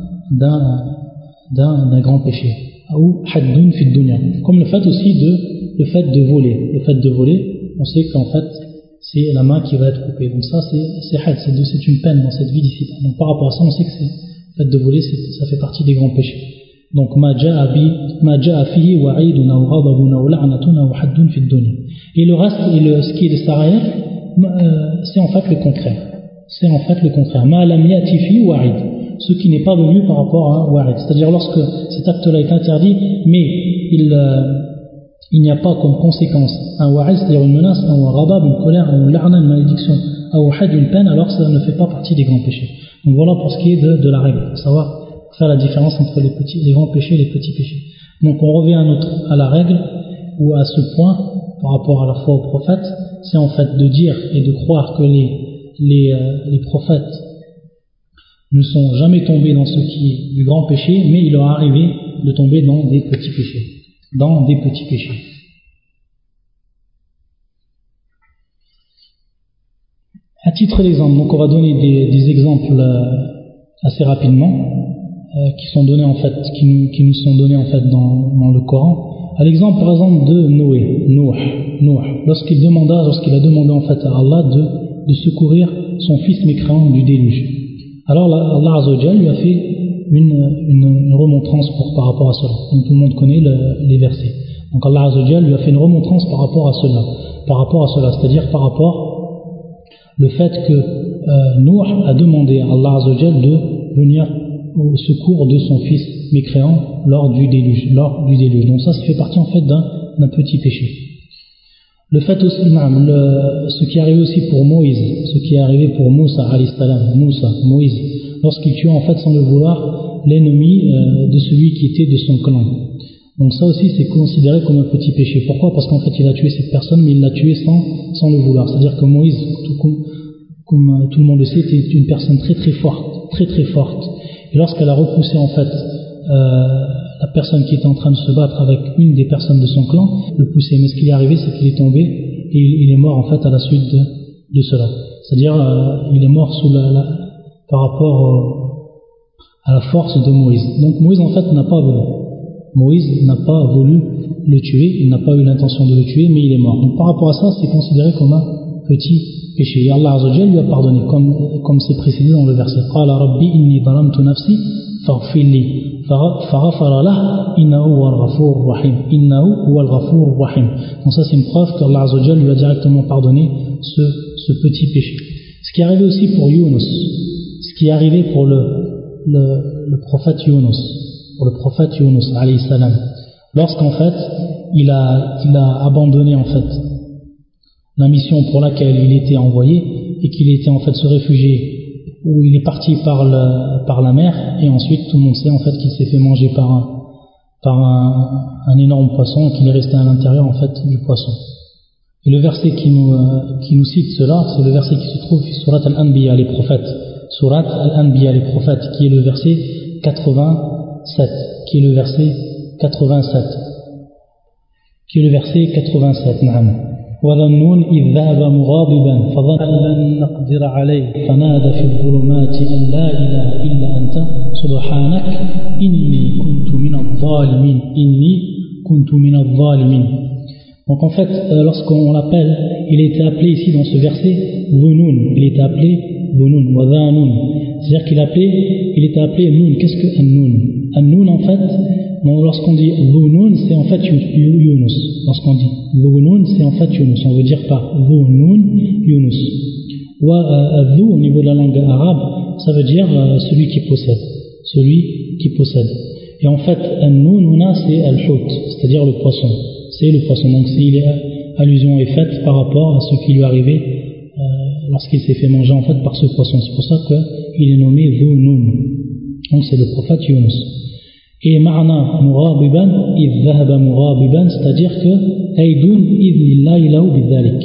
d'un grand péché. Ou haddun fi dunya, comme le fait aussi de voler. Le fait de voler, on sait qu'en fait c'est la main qui va être coupée. Donc ça c'est had, c'est une peine dans cette vie d'ici. Donc par rapport à ça, on sait que le fait de voler, ça fait partie des grands péchés. Donc ma ja'a fihi wa'idun aw ghadabun aw la'natun aw haddun fi dunya. Et le reste, ce qui est de sarair, c'est en fait le contraire. Ma lam yati fi wa'id, ce qui n'est pas venu par rapport à un wa'id, c'est-à-dire lorsque cet acte-là est interdit, mais il n'y a pas comme conséquence un wa'id, c'est-à-dire une menace, un ghadab, une colère, un la'na, une malédiction, un had, une peine, alors ça ne fait pas partie des grands péchés. Donc voilà pour ce qui est de la règle, pour savoir faire la différence entre les grands péchés et les petits péchés. Donc on revient à la règle, ou à ce point, par rapport à la foi au prophète, c'est en fait de dire et de croire que les prophètes ne sont jamais tombés dans ce qui est du grand péché, mais il leur est arrivé de tomber dans des petits péchés. À titre d'exemple, donc on va donner des exemples assez rapidement, qui sont donnés en fait, qui nous sont donnés en fait dans le Coran. À l'exemple par exemple de Nuh, lorsqu'il a demandé en fait à Allah de secourir son fils mécréant du déluge. Alors Allah Azza wa Jalla lui une remontrance par rapport à cela. Donc tout le monde connaît les versets. Donc Allah Azza wa Jalla lui a fait une remontrance par rapport à cela, c'est-à-dire par rapport le fait que Nuh a demandé à Allah Azza wa Jalla de venir au secours de son fils mécréant lors du déluge. Donc ça fait partie en fait d'un petit péché. Le fait aussi, ce qui est arrivé aussi pour Moïse, ce qui est arrivé pour Moussa alayhi salam, Moïse, lorsqu'il tue en fait sans le vouloir l'ennemi de celui qui était de son clan. Donc ça aussi c'est considéré comme un petit péché. Pourquoi? Parce qu'en fait il a tué cette personne, mais il l'a tué sans le vouloir. C'est-à-dire que Moïse, comme tout le monde le sait, était une personne très très forte. Et lorsqu'elle a repoussé en fait la personne qui était en train de se battre avec une des personnes de son clan, le poussait. Mais ce qui est arrivé, c'est qu'il est tombé et il est mort en fait à la suite de cela. C'est-à-dire il est mort par rapport à la force de Moïse. Donc Moïse en fait n'a pas voulu le tuer, il n'a pas eu l'intention de le tuer, mais il est mort. Donc par rapport à ça, c'est considéré comme un petit péché. Et Allah Azza wa Jalla lui a pardonné, comme c'est précisé dans le verset. Qala Rabbi inni zalamtu nafsi faghfir li faghfara lahu innahu huwal ghafurur rahim. Donc ça c'est une preuve qu'Allah Azza wa Jalla lui a directement pardonné ce petit péché. Ce qui est arrivé aussi pour Yunus, ce qui est arrivé pour le prophète Yunus alayhi salam, lorsqu'en fait il a abandonné en fait la mission pour laquelle il était envoyé et qu'il était en fait se réfugier, où il est parti par la mer, et ensuite tout le monde sait en fait qu'il s'est fait manger par un énorme poisson et qu'il est resté à l'intérieur en fait du poisson. Et le verset qui nous cite cela, c'est le verset qui se trouve sur Surat Al-Anbiya, les prophètes, qui est le verset 87, qui est le verset 87, نعم. وظنون إذ ذهب مغاضبا فظن أن لن نقدر عليه فنادى في الظلمات أن لا إله إلا أنت سبحانك إني كنت من الظالمين. Donc en fait, lorsqu'on l'appelle, il était appelé ici dans ce verset Dhunun, il était appelé Dhunun, wa Dhanun. C'est-à-dire il était appelé Nun. Qu'est-ce que An-Nun? An-Nun en fait, lorsqu'on dit Dhunun, c'est en fait Yunus. Lorsqu'on dit Dhunun, c'est en fait Yunus. On veut dire par Dhunun, Yunus. Wa Dhu, au niveau de la langue arabe, ça veut dire celui qui possède. Et en fait, An-Nun, c'est Al-Hut, c'est-à-dire le poisson. C'est le poisson. Donc allusion est faite par rapport à ce qui lui est arrivé lorsqu'il s'est fait manger en fait par ce poisson. C'est pour ça qu'il est nommé Dhunun. Donc c'est le prophète Yunus. Et ma'na mughabiban idh dhahaba mughabiban, c'est-à-dire que aydun idhnillahi lahu bidhalik.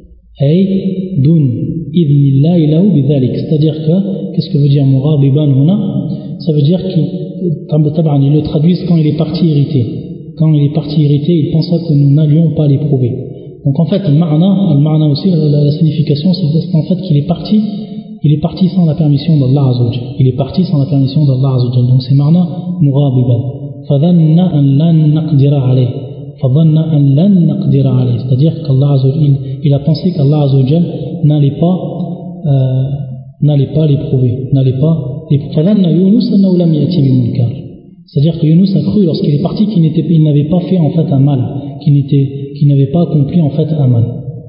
C'est-à-dire que, qu'est-ce que veut dire mughabiban huna? Ça veut dire qu'ils le traduisent quand il est parti irrité. Quand il est parti irrité, il pensa que nous n'allions pas l'éprouver. Donc en fait, le ma'na aussi, la signification, c'est qu'en fait qu'il est parti sans la permission d'Allah Azza wa Jalla. Il est parti sans la permission d'Allah Azza wa Jalla. Donc c'est ma'na mughabiban. Fadhanna an lan naqdira alayh. C'est-à-dire qu'Allah Azza wa Jalla, il a pensé qu'Allah Azza wa Jalla n'allait pas l'éprouver. Fadhanna Yunus annahu lam yati bi munkar. C'est-à-dire que Yunus a cru lorsqu'il est parti qu'il n'avait pas fait en fait un mal, qu'il n'avait pas accompli en fait un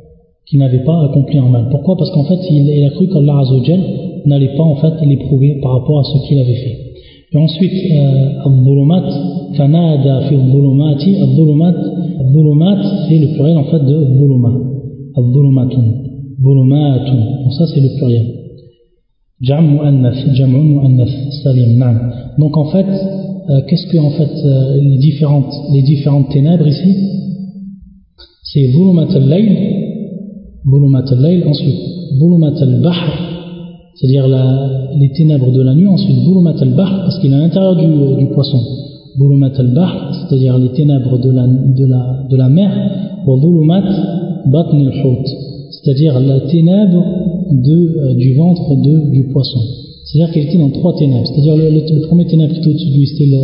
mal. Pourquoi? Parce qu'en fait il a cru qu'Allah Azza wa Jalla n'allait pas en fait l'éprouver par rapport à ce qu'il avait fait. Et ensuite, al-dhulumat, fanada fi al-dhulumati, al-dhulumat c'est le pluriel en fait de dhuluma, al-dhulumatun, donc ça c'est le pluriel. Jam'un mu'annath salim, na'am. Donc en fait, qu'est-ce que en fait les différentes ténèbres ici? C'est dhulumat al-layl, ensuite dhulumat al-bahr, c'est-à-dire les ténèbres de la nuit, ensuite dhulumat al-bahr, parce qu'il est à l'intérieur du poisson. Dhulumat al-bahr, c'est-à-dire les ténèbres de la mer, wa dhulumat batn al-hut, c'est-à-dire la ténèbre du ventre du poisson. C'est-à-dire qu'il était dans trois ténèbres. C'est-à-dire le premier ténèbre qui était au-dessus de lui, c'était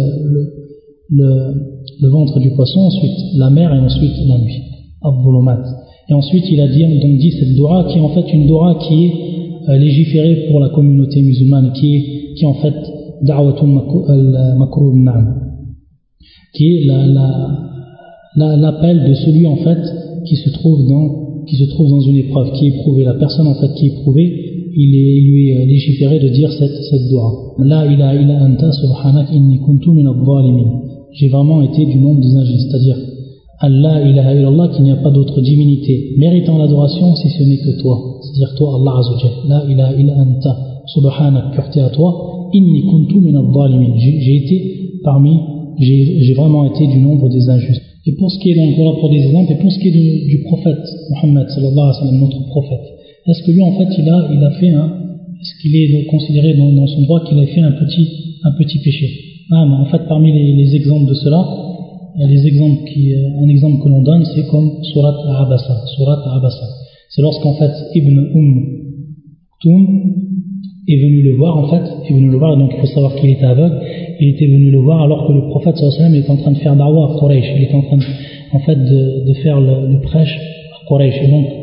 le ventre du poisson, ensuite la mer et ensuite la nuit. Al-dhulumat. Et ensuite il a dit cette doura qui est en fait une doura qui est légiférée pour la communauté musulmane, qui en fait da'watul makrub na'am, qui est l'appel de celui en fait qui se trouve dans une épreuve, qui est éprouvé. La personne en fait qui est éprouvée, il lui est légiféré de dire cette dua. La ilaha illa anta subhanak inni kuntu min adh-dhalimin. J'ai vraiment été du nombre des injustes, c'est-à-dire Allah ilaha illallah, qu'il n'y a pas d'autre divinité méritant l'adoration si ce n'est que toi, c'est-à-dire toi Allah Azza wa Jalla. La ilaha illa anta subhanak, pureté à toi, inni kuntu min adh-dhalimin. J'ai vraiment été du nombre des injustes. Et pour ce qui est donc, voilà pour des exemples, et pour ce qui est du prophète Muhammad sallallahu alayhi wa sallam, notre prophète, est-ce que lui en fait il a fait est-ce qu'il est considéré dans son droit qu'il a fait un petit péché? Mais en fait parmi les exemples de cela, un exemple que l'on donne, c'est comme Surat Abasa. C'est lorsqu'en fait Ibn Maktoum est venu le voir, donc il faut savoir qu'il était aveugle. Il était venu le voir alors que le prophète sallallahu alayhi wa sallam était en train de faire da'wa à Quraysh. Il était en train en fait de faire le prêche à Quraysh. Et donc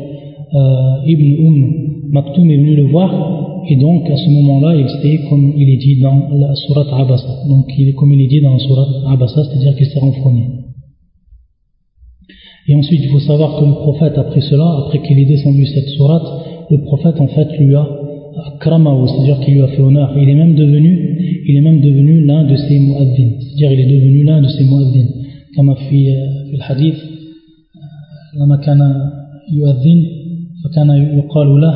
Ibn Maktoum est venu le voir, et donc à ce moment-là il s'était, comme il est dit dans la Surat Abasa, donc comme il est dit dans la Surat Abasa, c'est-à-dire qu'il s'est renfrogné. Et ensuite il faut savoir que le prophète, après qu'il ait descendu cette sourate, le prophète en fait lui a akramahu, c'est-à-dire qu'il lui a fait honneur. Il est même devenu l'un de ses mu'adhin, c'est-à-dire il est devenu l'un de ses mu'adhin, comme في الحديث لما كان يؤذن فكان يقال له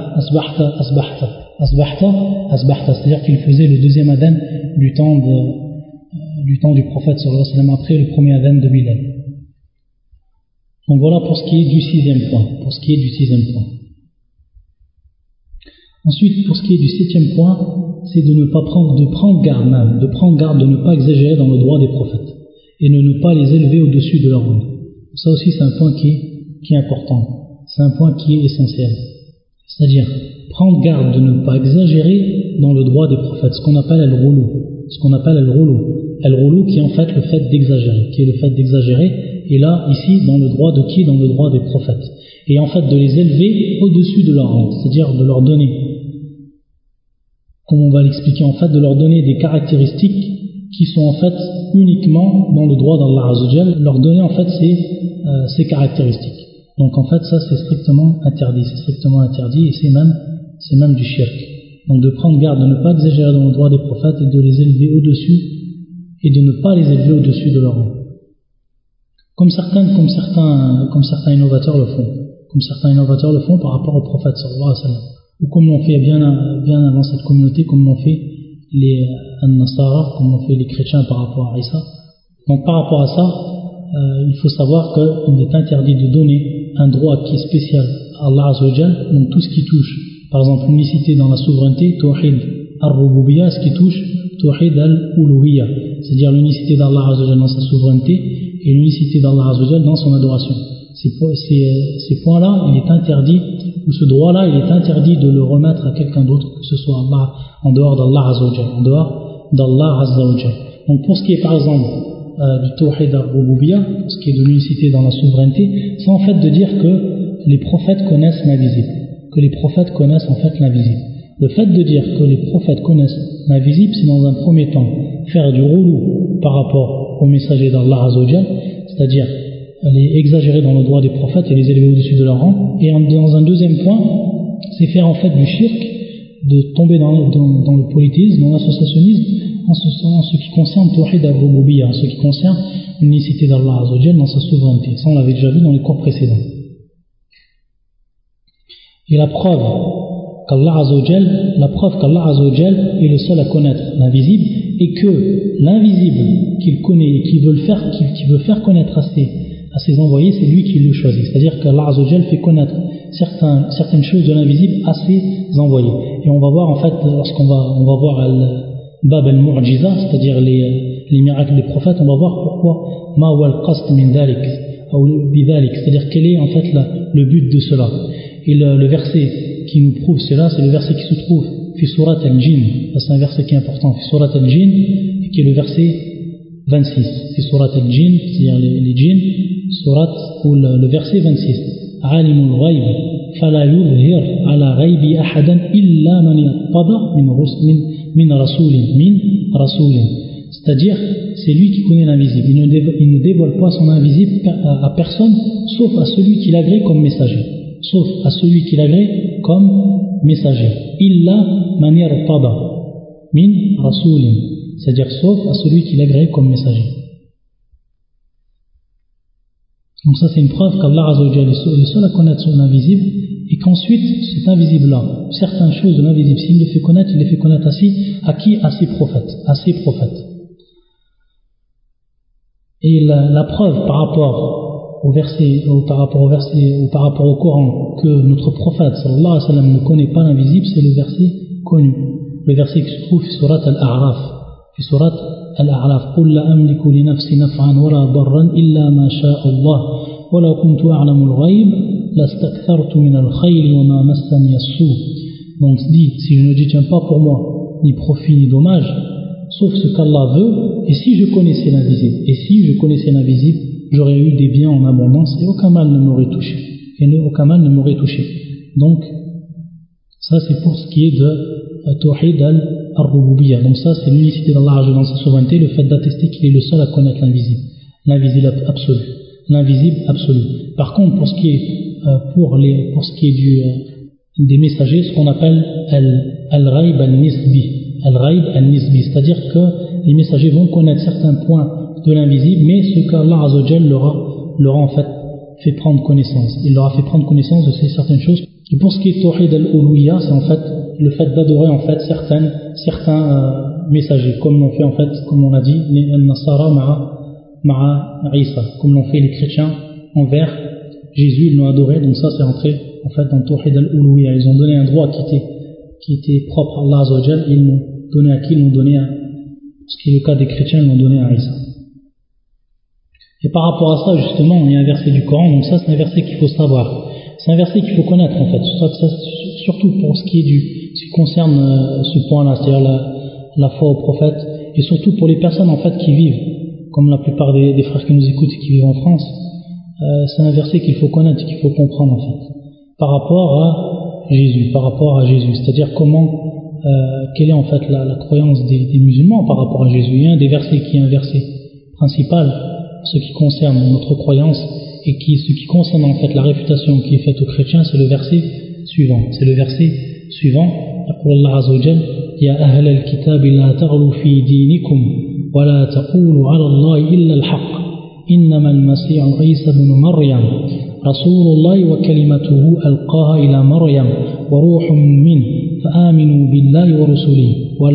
أصبحت, c'est-à-dire qu'il faisait le deuxième adhan du temps du prophète sallallahu alayhi wa sallam, après le premier adhan de Bilal. Donc voilà pour ce qui est du sixième point. Ensuite, pour ce qui est du septième point, c'est de prendre garde de ne pas exagérer dans le droit des prophètes et de ne pas les élever au-dessus de leur rang. Ça aussi, c'est un point qui est important, c'est un point qui est essentiel. C'est-à-dire, prendre garde de ne pas exagérer dans le droit des prophètes, ce qu'on appelle al-ghulu, qui est en fait le fait d'exagérer, et là, ici, dans le droit de qui? Dans le droit des prophètes. Et en fait, de les élever au-dessus de leur rang, c'est-à-dire de leur donner, comme on va l'expliquer en fait, de leur donner des caractéristiques qui sont en fait uniquement dans le droit d'Allah Azza wa Jalla, leur donner en fait ces caractéristiques. Donc en fait ça c'est strictement interdit, et c'est même du shirk. Donc de prendre garde de ne pas exagérer dans le droit des prophètes et de les élever au-dessus, et de ne pas les élever au-dessus de leur rang. Comme certains innovateurs le font par rapport au prophète sallallahu alayhi wa sallam, ou comme l'ont fait bien avant cette communauté, comme l'ont fait les An-Nasara, comme l'ont fait les chrétiens par rapport à Isa. Donc par rapport à ça, il faut savoir qu'il est interdit de donner un droit qui est spécial à Allah Azza wa Jalla, donc tout ce qui touche, par exemple, l'unicité dans la souveraineté, Tawhid al-Rububiyya, ce qui touche Tawhid al-Uluhiyya, c'est-à-dire l'unicité d'Allah Azza wa Jalla dans sa souveraineté et l'unicité d'Allah Azza wa Jalla dans son adoration. Ces points-là, il est interdit, ou ce droit-là, il est interdit de le remettre à quelqu'un d'autre, que ce soit Allah, en dehors d'Allah Azza wa Jalla, Donc pour ce qui est par exemple du Tawhid al-Rububiyya, pour ce qui est de l'unicité dans la souveraineté, c'est en fait de dire que les prophètes connaissent l'invisible, que les prophètes connaissent en fait l'invisible. Le fait de dire que les prophètes connaissent l'invisible, c'est dans un premier temps faire du roulou par rapport aux messagers d'Allah Azza wa Jalla, c'est-à-dire les exagérer dans le droit des prophètes et les élever au-dessus de leur rang. Et dans un deuxième point, c'est faire en fait du shirk, de tomber dans le polythéisme, dans l'associationnisme, en ce qui concerne Tawhid al-Rububiyya, en ce qui concerne l'unicité d'Allah Azza wa Jalla dans sa souveraineté. Ça on l'avait déjà vu dans les cours précédents. Et la preuve qu'Allah Azza wa Jalla est le seul à connaître l'invisible, et que l'invisible qu'il connaît et qu'il veut faire connaître à ses envoyés, c'est lui qui le choisit. C'est-à-dire qu'Allah Azza wa Jalla fait connaître certaines choses de l'invisible à ses envoyés. Et on va voir en fait, lorsqu'on va voir al-Bab al-Mu'jiza, c'est-à-dire les miracles des prophètes, on va voir pourquoi ma huwa al-qasd min dhalik, ou bidhalik, c'est-à-dire quel est en fait le but de cela. Et le verset qui nous prouve cela, c'est le verset qui se trouve fi surat al-Jinn. C'est un verset qui est important, fi surat al-Jinn, qui est le verset 26. Fi surat al-Jinn, c'est-à-dire les djinns, surat ou le verset 26. Alimul ghayb fala yuzhir ala ghaybi ahadan illa man yattaba min rasulin min rasoulin. C'est-à-dire, c'est lui qui connaît l'invisible. Il ne dévoile pas son invisible à personne, sauf à celui qui l'agrée comme messager. Sauf à celui qui l'agrée comme messager. Illa man irtada min rasoulin. C'est-à-dire, sauf à celui qui l'agrée comme messager. Donc ça, c'est une preuve qu'Allah Azza wa Jalla est le seul à connaître son invisible, et qu'ensuite, cet invisible-là, certaines choses de l'invisible, s'il les fait connaître, il les fait connaître à qui? À ses prophètes. Et la preuve par rapport au verset, ou par rapport au Coran, que notre prophète sallallahu alayhi wa sallam ne connaît pas l'invisible, c'est le verset connu. Le verset qui se trouve sur surat Al-A'raf. قُلْ لَا أَمْلِكُ لِنَفْسِي نَفْعًا وَلَا ضَرًّا إِلَّا مَا شَاءَ اللَّهُ وَلَوْ كُنْتُ أَعْلَمُ الْغَيْبَ لَاسْتَكْثَرْتُ مِنَ الْخَيْرِ وَمَا مَسَّنِيَ السُّوءُ. Donc dit, si je ne détiens pas pour moi ni profit ni dommage, sauf ce qu'Allah veut, et si je connaissais l'invisible, j'aurais eu des biens en abondance et aucun mal ne m'aurait touché. Donc, ça c'est pour ce qui est de Tawhid al-Rububiyyah. Donc ça c'est l'unicité d'Allah dans sa souveraineté, le fait d'attester qu'il est le seul à connaître l'invisible absolu. Par contre, pour ce qui est des messagers, ce qu'on appelle al-Ghaib al-Nisbi, c'est-à-dire que les messagers vont connaître certains points de l'invisible, mais ce qu'Allah Azza wa Jalla leur a en fait fait prendre connaissance. Il leur a fait prendre connaissance de certaines choses. Et pour ce qui est Tawhid al-Uluhiyya, c'est en fait le fait d'adorer en fait certains messagers, comme l'ont fait en fait, comme on a dit, les Nasara ma'a Isa, comme l'ont fait les chrétiens envers Jésus, ils l'ont adoré. Donc ça c'est entré en fait dans Tawhid al-Uluhiyya. Ils ont donné un droit qui était propre à Allah Azza wa Jalla, ils l'ont donné à qui? Ils l'ont donné à, ce qui est le cas des chrétiens, ils l'ont donné à Isa. Et par rapport à ça, justement, il y a un verset du Coran, donc ça c'est un verset qu'il faut savoir. C'est un verset qu'il faut connaître en fait, surtout pour ce qui concerne ce point-là, c'est-à-dire la foi au prophète, et surtout pour les personnes en fait qui vivent, comme la plupart des frères qui nous écoutent et qui vivent en France, c'est un verset qu'il faut connaître, qu'il faut comprendre en fait, par rapport à Jésus, c'est-à-dire quelle est en fait la croyance des musulmans par rapport à Jésus. Il y a un des versets qui est un verset principal, ce qui concerne notre croyance, et ce qui concerne en fait la réfutation qui est faite aux chrétiens, c'est le verset suivant. يقول الله عز وجل يا أهل الكتاب لا تغلوا في دينكم ولا تقولوا على الله إلا الحق إنما المسيح عيسى بن مريم رسول الله وكلمته ألقاها إلى مريم وروح منه فآمنوا بالله ورسله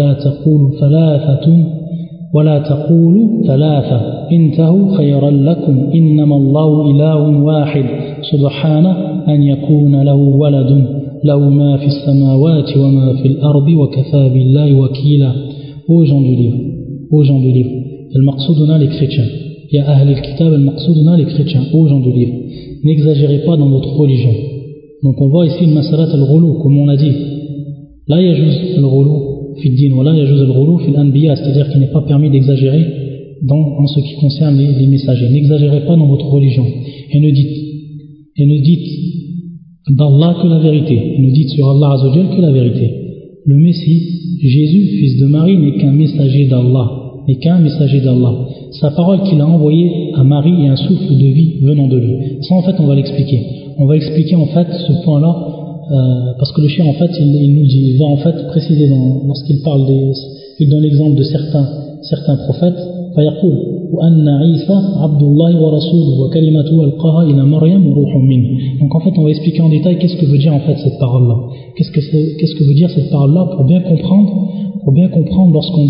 ولا تقولوا ثلاثة انتهوا خيرا لكم إنما الله إله واحد سبحانه أن يكون له ولد له ما في السماوات وما في الأرض وكفى بالله وكيلا. Ô gens du livre, al-maqsouduna les chrétiens, ya ahl al-kitab al-maqsouduna les chrétiens, ô gens du livre, n'exagérez pas dans votre religion. Donc on voit ici le masalat al-ghulu, comme on a dit, la yajuz al-ghulu fi ad-din wa la yajuz al-ghulu fi al-anbiya, c'est-à-dire qu'il n'est pas permis d'exagérer en ce qui concerne les messagers. N'exagérez pas dans votre religion et ne dites d'Allah que la vérité, et ne dites sur Allah Azza wa Jal que la vérité. Le Messie, Jésus, fils de Marie, n'est qu'un messager d'Allah. Sa parole qu'il a envoyée à Marie est un souffle de vie venant de lui. Ça en fait on va l'expliquer. On va expliquer en fait ce point-là, parce que le chien en fait il nous dit, il va en fait préciser lorsqu'il parle il donne l'exemple de certains prophètes. فيقول وأن عيسى عبد الله ورسوله وكلمته ألقاها إلى مريم وروح منه. Donc en fait on va expliquer en détail qu'est-ce que veut dire en fait cette parole-là. Qu'est-ce que veut dire cette parole-là pour bien comprendre lorsqu'on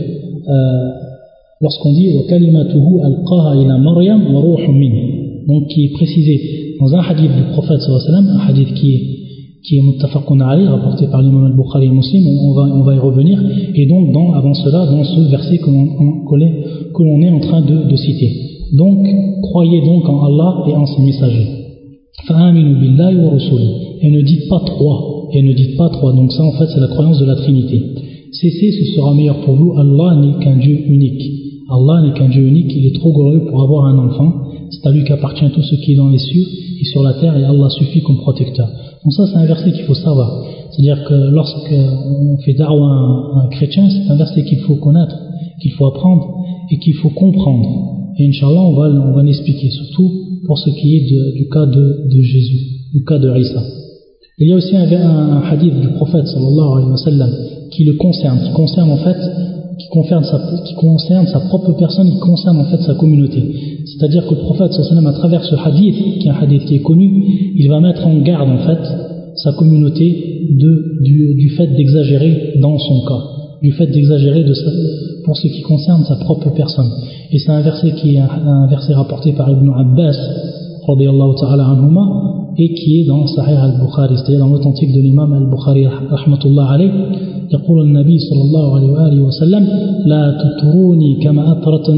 dit وكلمته ألقاها إلى مريم وروح منه. Donc qui est précisé dans un hadith du prophète sallallahu alayhi wa sallam, un hadith qui est muttafaqun alayh, rapporté par l'imam al-Bukhari et Muslim, on va y revenir, et donc avant cela, dans ce verset que l'on est en train de citer. Donc, croyez donc en Allah et en ses messagers. Fa'aminu billahi wa rusuli. Et ne dites pas trois. Donc ça, en fait, c'est la croyance de la Trinité. Cessez, ce sera meilleur pour vous. Allah n'est qu'un Dieu unique. Il est trop glorieux pour avoir un enfant. C'est à lui qu'appartient tout ce qui est dans les cieux et sur la terre, et Allah suffit comme protecteur. Donc ça c'est un verset qu'il faut savoir. C'est-à-dire que lorsqu'on fait da'wa à un chrétien, c'est un verset qu'il faut connaître, qu'il faut apprendre et qu'il faut comprendre. Et Inch'Allah, on va l'expliquer, surtout pour ce qui est du cas de Jésus, du cas de Isa. Il y a aussi un hadith du prophète sallallahu alayhi wa sallam qui le concerne, qui concerne sa propre personne, qui concerne en fait sa communauté. C'est-à-dire que le prophète sallallahu alayhi wa sallam, à travers ce hadith, qui est un hadith qui est connu, il va mettre en garde en fait sa communauté du fait d'exagérer dans son cas, du fait d'exagérer pour ce qui concerne sa propre personne. Et c'est un verset qui est un verset rapporté par Ibn Abbas radiyallahu ta'ala anhuma, et qui est dans Sahih al-Bukhari, c'est-à-dire dans l'authentique de l'imam al-Bukhari rahmatullah alayh. يقول النبي صلى الله عليه وآله وسلم لا تطروني كما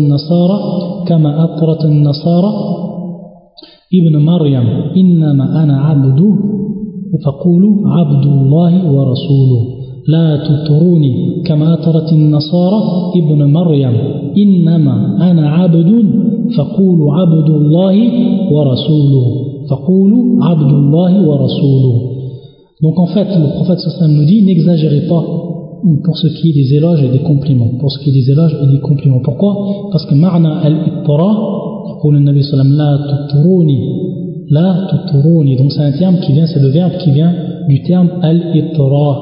أطرت النصارى ابن مريم إنما أنا عبده فقولوا عبد الله ورسوله لا تطروني كما أطرت النصارى ابن مريم إنما أنا عبد فقولوا عبد الله ورسوله فقولوا عبد الله ورسوله. Donc en fait, le prophète sallam nous dit, n'exagérez pas pour ce qui est des éloges et des compliments. Pour ce qui est des éloges et des compliments. Pourquoi? Parce que ma'na al-ittara, يقول النبي صلى الله عليه وسلم لا تطروني. Donc c'est un terme qui vient, c'est le verbe qui vient du terme al-ittara.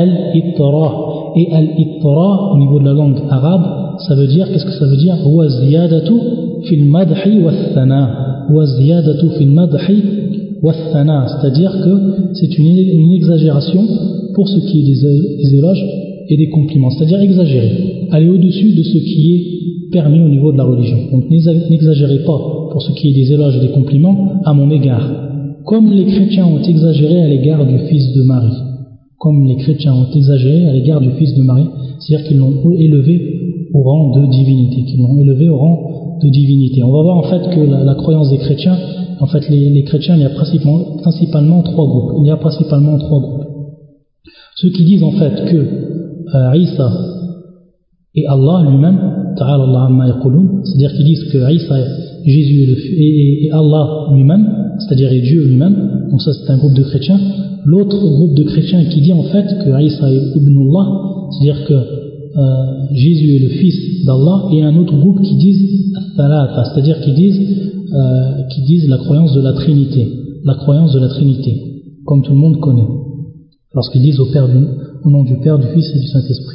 Et al-ittara, au niveau de la langue arabe, ça veut dire, qu'est-ce que ça veut dire? Huwa ziyadatu fil madhi wa thana. Huwa ziyadatu fil madhi. C'est-à-dire que c'est une exagération pour ce qui est des éloges et des compliments, c'est-à-dire exagérer, aller au-dessus de ce qui est permis au niveau de la religion. Donc n'exagérez pas pour ce qui est des éloges et des compliments à mon égard, comme les chrétiens ont exagéré à l'égard du fils de Marie, c'est-à-dire qu'ils l'ont élevé au rang de divinité, On va voir en fait que la croyance des chrétiens, en fait, les chrétiens, il y a principalement trois groupes. Ceux qui disent en fait que Isa est Allah lui-même, ta'ala Allah amma yaqulun, c'est-à-dire qu'ils disent que Isa, Jésus est Allah lui-même, c'est-à-dire est Dieu lui-même. Donc ça, c'est un groupe de chrétiens. L'autre groupe de chrétiens qui dit en fait que Isa est Ibnullah, c'est-à-dire que Jésus est le fils d'Allah, et un autre groupe qui disent Thalatha, c'est-à-dire qui disent la croyance de la Trinité, comme tout le monde connaît, lorsqu'ils disent au nom du Père, du Fils et du Saint-Esprit.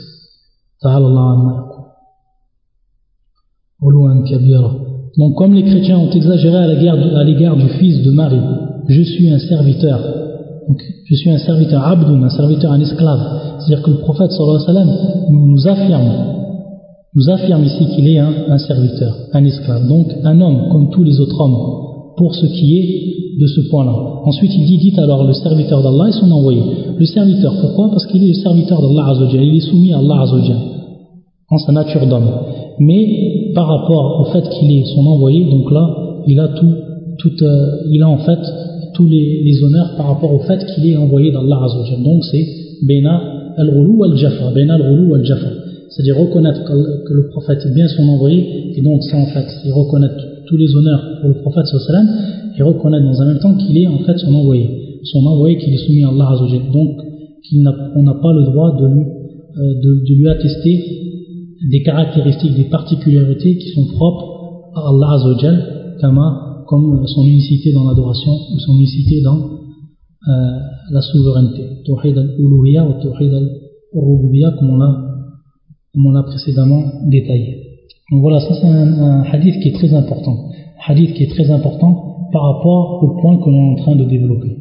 Donc comme les chrétiens ont exagéré à l'égard du Fils de Marie, je suis un serviteur, abdoun, un serviteur, un esclave, c'est-à-dire que le prophète sallallahu alayhi wa sallam nous affirme ici qu'il est un serviteur, un esclave, donc un homme comme tous les autres hommes, pour ce qui est de ce point-là. Ensuite il dit, dites alors le serviteur d'Allah et son envoyé. Le serviteur, pourquoi? Parce qu'il est le serviteur d'Allah Azza wa Jalla, il est soumis à Allah Azza wa Jalla en sa nature d'homme. Mais par rapport au fait qu'il est son envoyé, donc là il a il a en fait tous les honneurs par rapport au fait qu'il est envoyé d'Allah Azza wa Jalla. Donc c'est Baina al-Ghulu wal-Jafa, c'est-à-dire reconnaître que le prophète est bien son envoyé, et donc ça en fait, c'est reconnaître tous les honneurs pour le prophète sallallahu alayhi wa sallam, et reconnaître dans un même temps qu'il est en fait son envoyé qu'il est soumis à Allah Azza wa Jalla. Donc on n'a pas le droit de lui attester des caractéristiques, des particularités qui sont propres à Allah Azza wa Jalla, comme son unicité dans l'adoration ou son unicité dans la souveraineté. Tawhid al-Uluhiyya ou Tawhid al-Rububiyya, comme on l'a précédemment détaillé. Donc voilà, ça c'est un hadith qui est très important. Par rapport au point que l'on est en train de développer.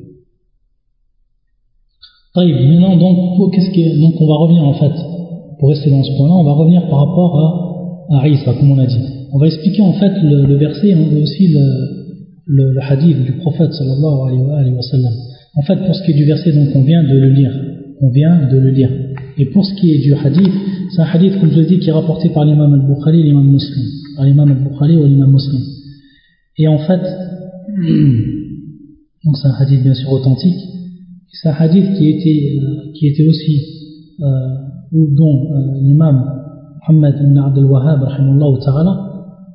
Maintenant, donc on va revenir en fait, pour rester dans ce point-là, on va revenir par rapport à Isa, comme on a dit. On va expliquer en fait le verset et aussi le hadith du prophète sallallahu alayhi wa sallam. En fait, pour ce qui est du verset, donc on vient de le lire. Et pour ce qui est du hadith, c'est un hadith, comme je l'ai dit, qui est rapporté par l'imam al-Bukhari et l'imam Muslim. Et en fait, donc c'est un hadith bien sûr authentique. C'est un hadith qui était aussi, dont l'imam Muhammad ibn Abdul Wahhab rahimahullah ta'ala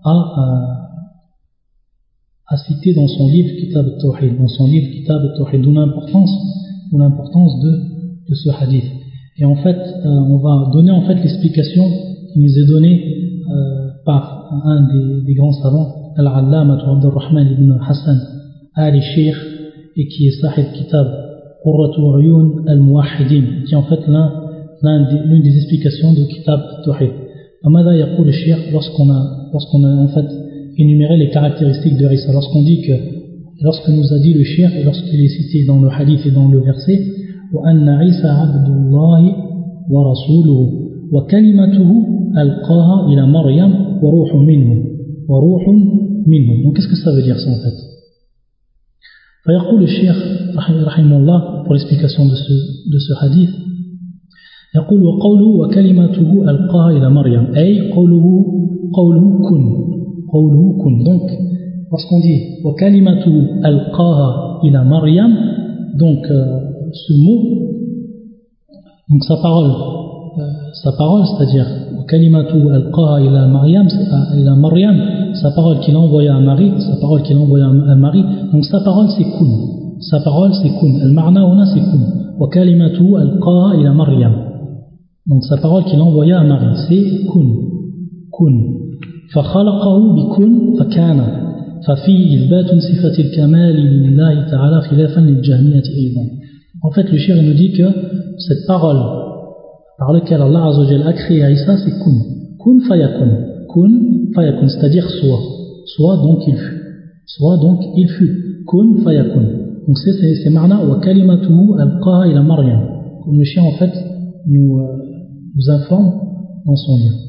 a cité dans son livre Kitab al-Tawhid, d'où l'importance de ce hadith. Et en fait, on va donner en fait l'explication qui nous est donnée par un des grands savants, Al-Allama Abdurrahman ibn Hassan al-Sheikh, et qui est Sahib Kitab Qurratu Uyun al-Muwahhidin, qui est en fait l'une des explications de Kitab Tawhid. Amada yaqul le Sheikh, lorsqu'on a en fait énuméré les caractéristiques de Isa, lorsque nous a dit le Cheikh, et lorsqu'il est cité dans le hadith et dans le verset, وَأَنَّ عِيسَى عَبْدُ اللَّهِ وَرَسُولُهُ وَكَلِمَتُهُ أَلْقَاهَا إِلَى مَرْيَمَ وَرُوحٌ مِّنْهُ. Donc qu'est-ce que ça veut dire ça en fait? فيقول الشيخ رحمه الله, pour l'explication de ce hadith, يقول وقوله وكلمته ألقاها إلى مريم أي قوله كن. Donc lorsqu'on dit وَكَلِمَتُهُ أَلْقَاهَا إِلَى مَرْيَمَ, donc ce mot, donc sa parole, c'est-à-dire وَكَلِمَتُهُ أَلْقَاهَا إِلَى مَرْيَمَ, sa parole qu'il a envoyée à Marie, donc sa parole c'est kun, al-ma'na huna c'est kun, وَكَلِمَتُهُ أَلْقَاهَا إِلَى مَرْيَمَ, donc sa parole qu'il a envoyée à Marie c'est kun. فخلقه بكن فكان ففيه إثبات صفة الكمال لله تعالى خلافا للجهمية أيضا. En fait, le Cheikh nous dit que cette parole par laquelle Allah Azza wa Jalla a créé Isa, c'est kun fayakun, c'est-à-dire soit donc il fut, kun fayakun. Donc c'est ma'na wa kalimatuhu alqaha ila Maryam, comme le Cheikh en fait nous informe dans son livre.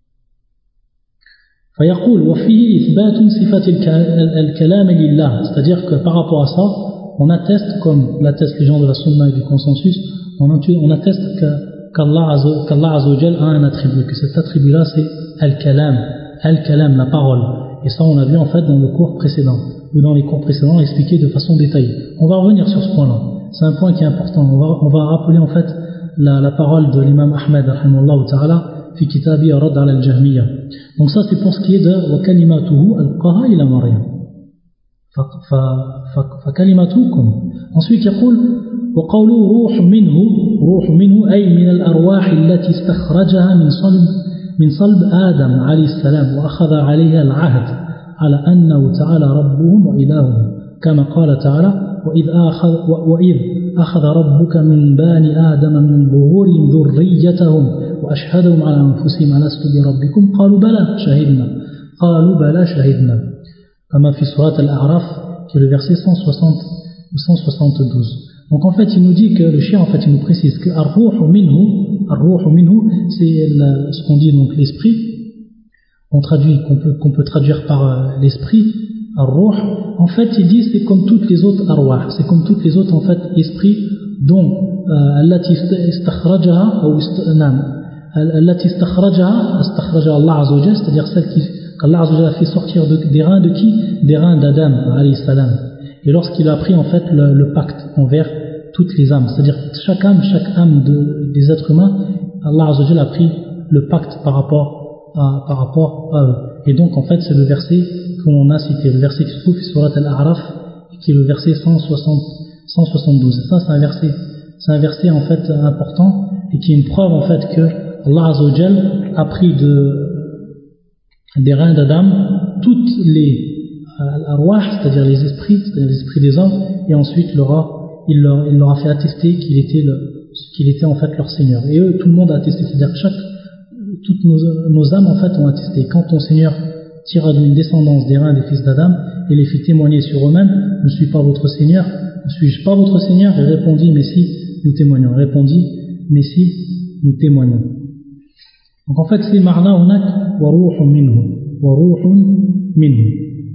فيقول وفيه إثبات صفة الكلام لله, c'est-à-dire que par rapport à ça on atteste, comme l'attestent les gens de la sunna et du consensus, on atteste qu'Allah Azza wa Jal a un attribut, que cet attribut là c'est al-kalam, la parole, et ça on l'a vu en fait dans le cours précédent, ou dans les cours précédents expliqué de façon détaillée. On va revenir sur ce point là, c'est un point qui est important. On va rappeler en fait la parole de l'imam Ahmed rahimahullah ta'ala fi kitabi Rad ala al-Jahmiyya. Donc ça c'est pour ce qui est de wa kalimatuhu alqaha ila Maryam, fa kalimatukum. Ensuite يقول وقوله روح منه أي من الأرواح التي استخرجها من صلب آدم عليه السلام وأخذ عليها العهد على أنه تعالى ربهم وإلههم كما قال تعالى وإذ أخذ ربك من بني آدم من ظهورهم ذريتهم وأشهدهم على أنفسهم ألست بربكم قالوا بلى شهدنا كما في سورة الأعراف, qui est le verset 160 ou 172. Donc en fait il nous dit que le Cheikh en fait il nous précise que ar-ruhu minhu c'est ce qu'on dit donc l'esprit, qu'on peut traduire par l'esprit. Ar-ruh, en fait il dit c'est comme toutes les autres arwah, c'est comme toutes les autres en fait esprits dont allati istakhrajaha Allah Azza wa Jalla, c'est-à-dire celle qu'Allah Azza wa Jalla a fait sortir des reins de qui? Des reins d'Adam alayhi salam. Et lorsqu'il a pris en fait le pacte envers toutes les âmes, c'est-à-dire chaque âme des êtres humains, Allah Azza wa Jalla a pris le pacte par rapport à eux. Et donc en fait c'est le verset qu'on a cité, le verset qui se trouve sur Surat Al-A'raf, qui est le verset 172. Et ça c'est un verset en fait important, et qui est une preuve en fait que Allah Azza wa Jalla a pris des reins d'Adam toutes les al-arwah, c'est-à-dire les esprits des hommes, et ensuite il leur a fait attester qu'il était en fait leur Seigneur. Et eux, tout le monde a attesté, c'est-à-dire que toutes nos âmes en fait ont attesté. Quand ton Seigneur tira d'une descendance des reins des fils d'Adam et les fit témoigner sur eux-mêmes, ne suis-je pas votre Seigneur? Et répondit, mais si, nous témoignons. Donc en fait c'est ma'na hunak wa ruhun minhu.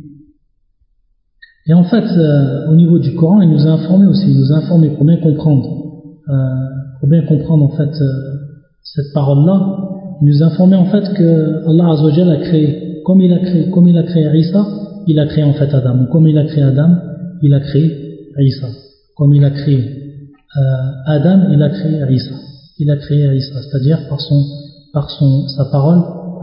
Et en fait au niveau du Coran il nous a informé pour bien comprendre en fait cette parole là. Il nous a informé en fait que Allah Azza wa Jalla a créé, comme il a créé Isa, il a créé en fait Adam, ou comme il a créé Adam, il a créé Isa, comme il a créé Adam, il a créé Isa, c'est-à-dire par sa parole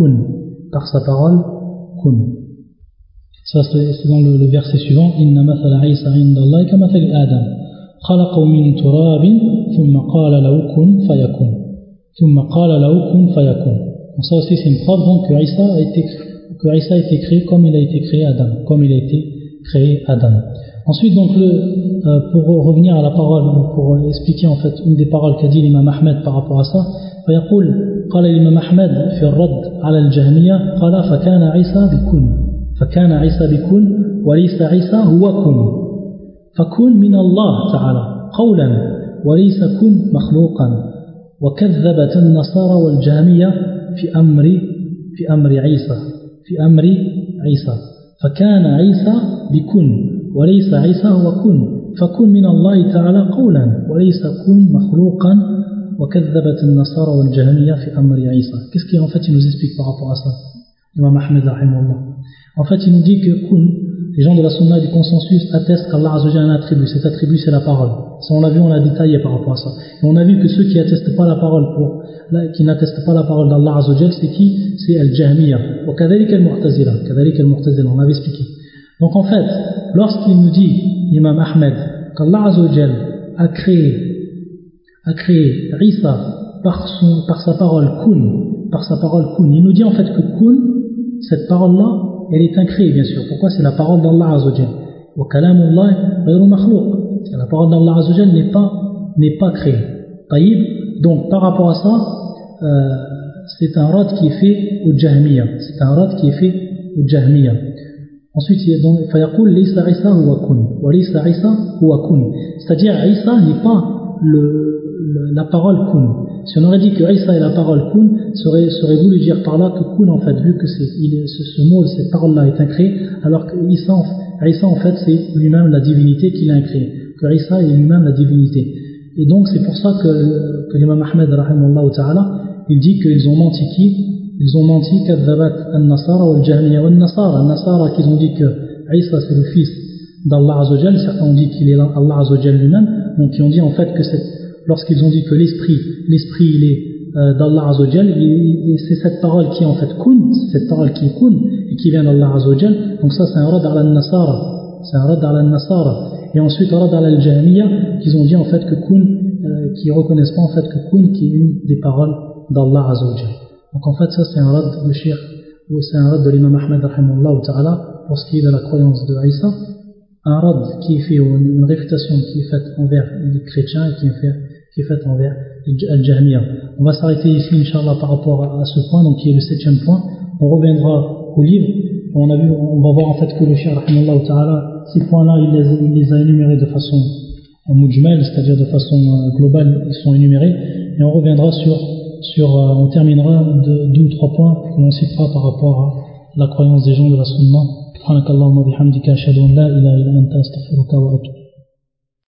kun. Ça c'est dans le verset suivant, inna mathala Isa inda Allah kamathali Adam خلقه من تراب ثم قال له كن فيكون ثم قال له كن فيكون. Donc ça aussi c'est une preuve donc que Isa a été créé comme il a été créé Adam, Ensuite donc pour revenir à la parole, pour expliquer en fait une des paroles qu'a dit l'imam Ahmed par rapport à ça, فيقول قال الإمام أحمد في الرد على الجهمية قال فكان عيسى بكن وليس عيسى هو كن فكن من الله تعالى قولا وليس كن مخلوقا وكذبت النصارى والجهمية في أمر عيسى فكان عيسى بكن وليس عيسى هو كن فكن من الله تعالى قولا وليس كن مخلوقا وكذبت النصارى والجهمية في أمر عيسى. Qu'est-ce qu'il en fait il nous explique par rapport à ça, Imam Ahmed rahimahullah? En fait il nous dit que kun, les gens de la sunna du consensus attestent qu'Allah Azza wa Jalla a un attribut, cet attribut c'est la parole. Ça on l'a vu, on l'a détaillé par rapport à ça. Et on a vu que ceux qui n'attestent pas la parole d'Allah Azza wa Jalla, c'est qui? C'est Al-Jahmiya. Ou kadhalik al-Mu'tazila. On l'avait expliqué. Donc en fait, lorsqu'il nous dit, l'imam Ahmed, qu'Allah Azza wa Jalla a créé Isa par sa parole kun, il nous dit en fait que kun, cette parole-là, elle est incréée bien sûr. Pourquoi? C'est la parole d'Allah Azza wa Jalla. Wa kalamullah ghayru makhluq. La parole d'Allah Azza wa Jalla n'est pas créée. Taïb. Donc par rapport à ça, c'est un rad qui est fait au Jahmiya. Ensuite, il y a donc فيقول ليس عيسى هو كن وليس عيسى هو كن. C'est-à-dire Isa n'est pas la parole kun. Si on aurait dit que Isa est la parole kun, ça aurait voulu dire par là que kun en fait, vu que ce mot, cette parole-là est incréée, alors que Isa en fait c'est lui-même la divinité qu'il a incréée, que Isa est lui-même la divinité. Et donc c'est pour ça que l'imam Ahmed rahimahullah ta'ala, il dit qu'ils ont menti qui? Ils ont menti kadhabat al-Nasara ou al-Jahmiya ou al-Nasara qu'ils ont dit que Isa c'est le fils d'Allah Azza wa Jalla, certains ont dit qu'il est Allah Azza wa Jalla lui-même, donc ils ont dit en fait que lorsqu'ils ont dit que l'esprit il est d'Allah Azza wa Jalla, c'est cette parole qui est en fait kun, c'est cette parole qui est kun et qui vient d'Allah Azza wa Jalla. Donc ça c'est un rad ala al-Nasara, et ensuite un rad ala al-Jahmiya qu'ils ont dit en fait que kun, qui reconnaissent pas en fait que kun qui est une des paroles d'Allah Azza wa Jalla. Donc en fait ça c'est un rad de Cheikh, ou c'est un rad de l'imam Ahmed rahimahullah ta'ala pour ce qui est de la croyance de Isa, un rad qui est fait, ou une réfutation qui est faite envers les chrétiens et qui est faite envers Al-Jahmiya. On va s'arrêter ici Inch'Allah par rapport à ce point, donc qui est le 7e point. On reviendra au livre. On va voir en fait que le Cheikh rahimahullah ta'ala, ces points-là il les a énumérés de façon mujmal, c'est-à-dire de façon globale, ils sont énumérés, et on reviendra on terminera de 2 ou 3 points que l'on citera par rapport à la croyance des gens de la sunna. سبحانك اللهم وبحمدك أشهد أن لا إله إلا أنت أستغفرك وأتوب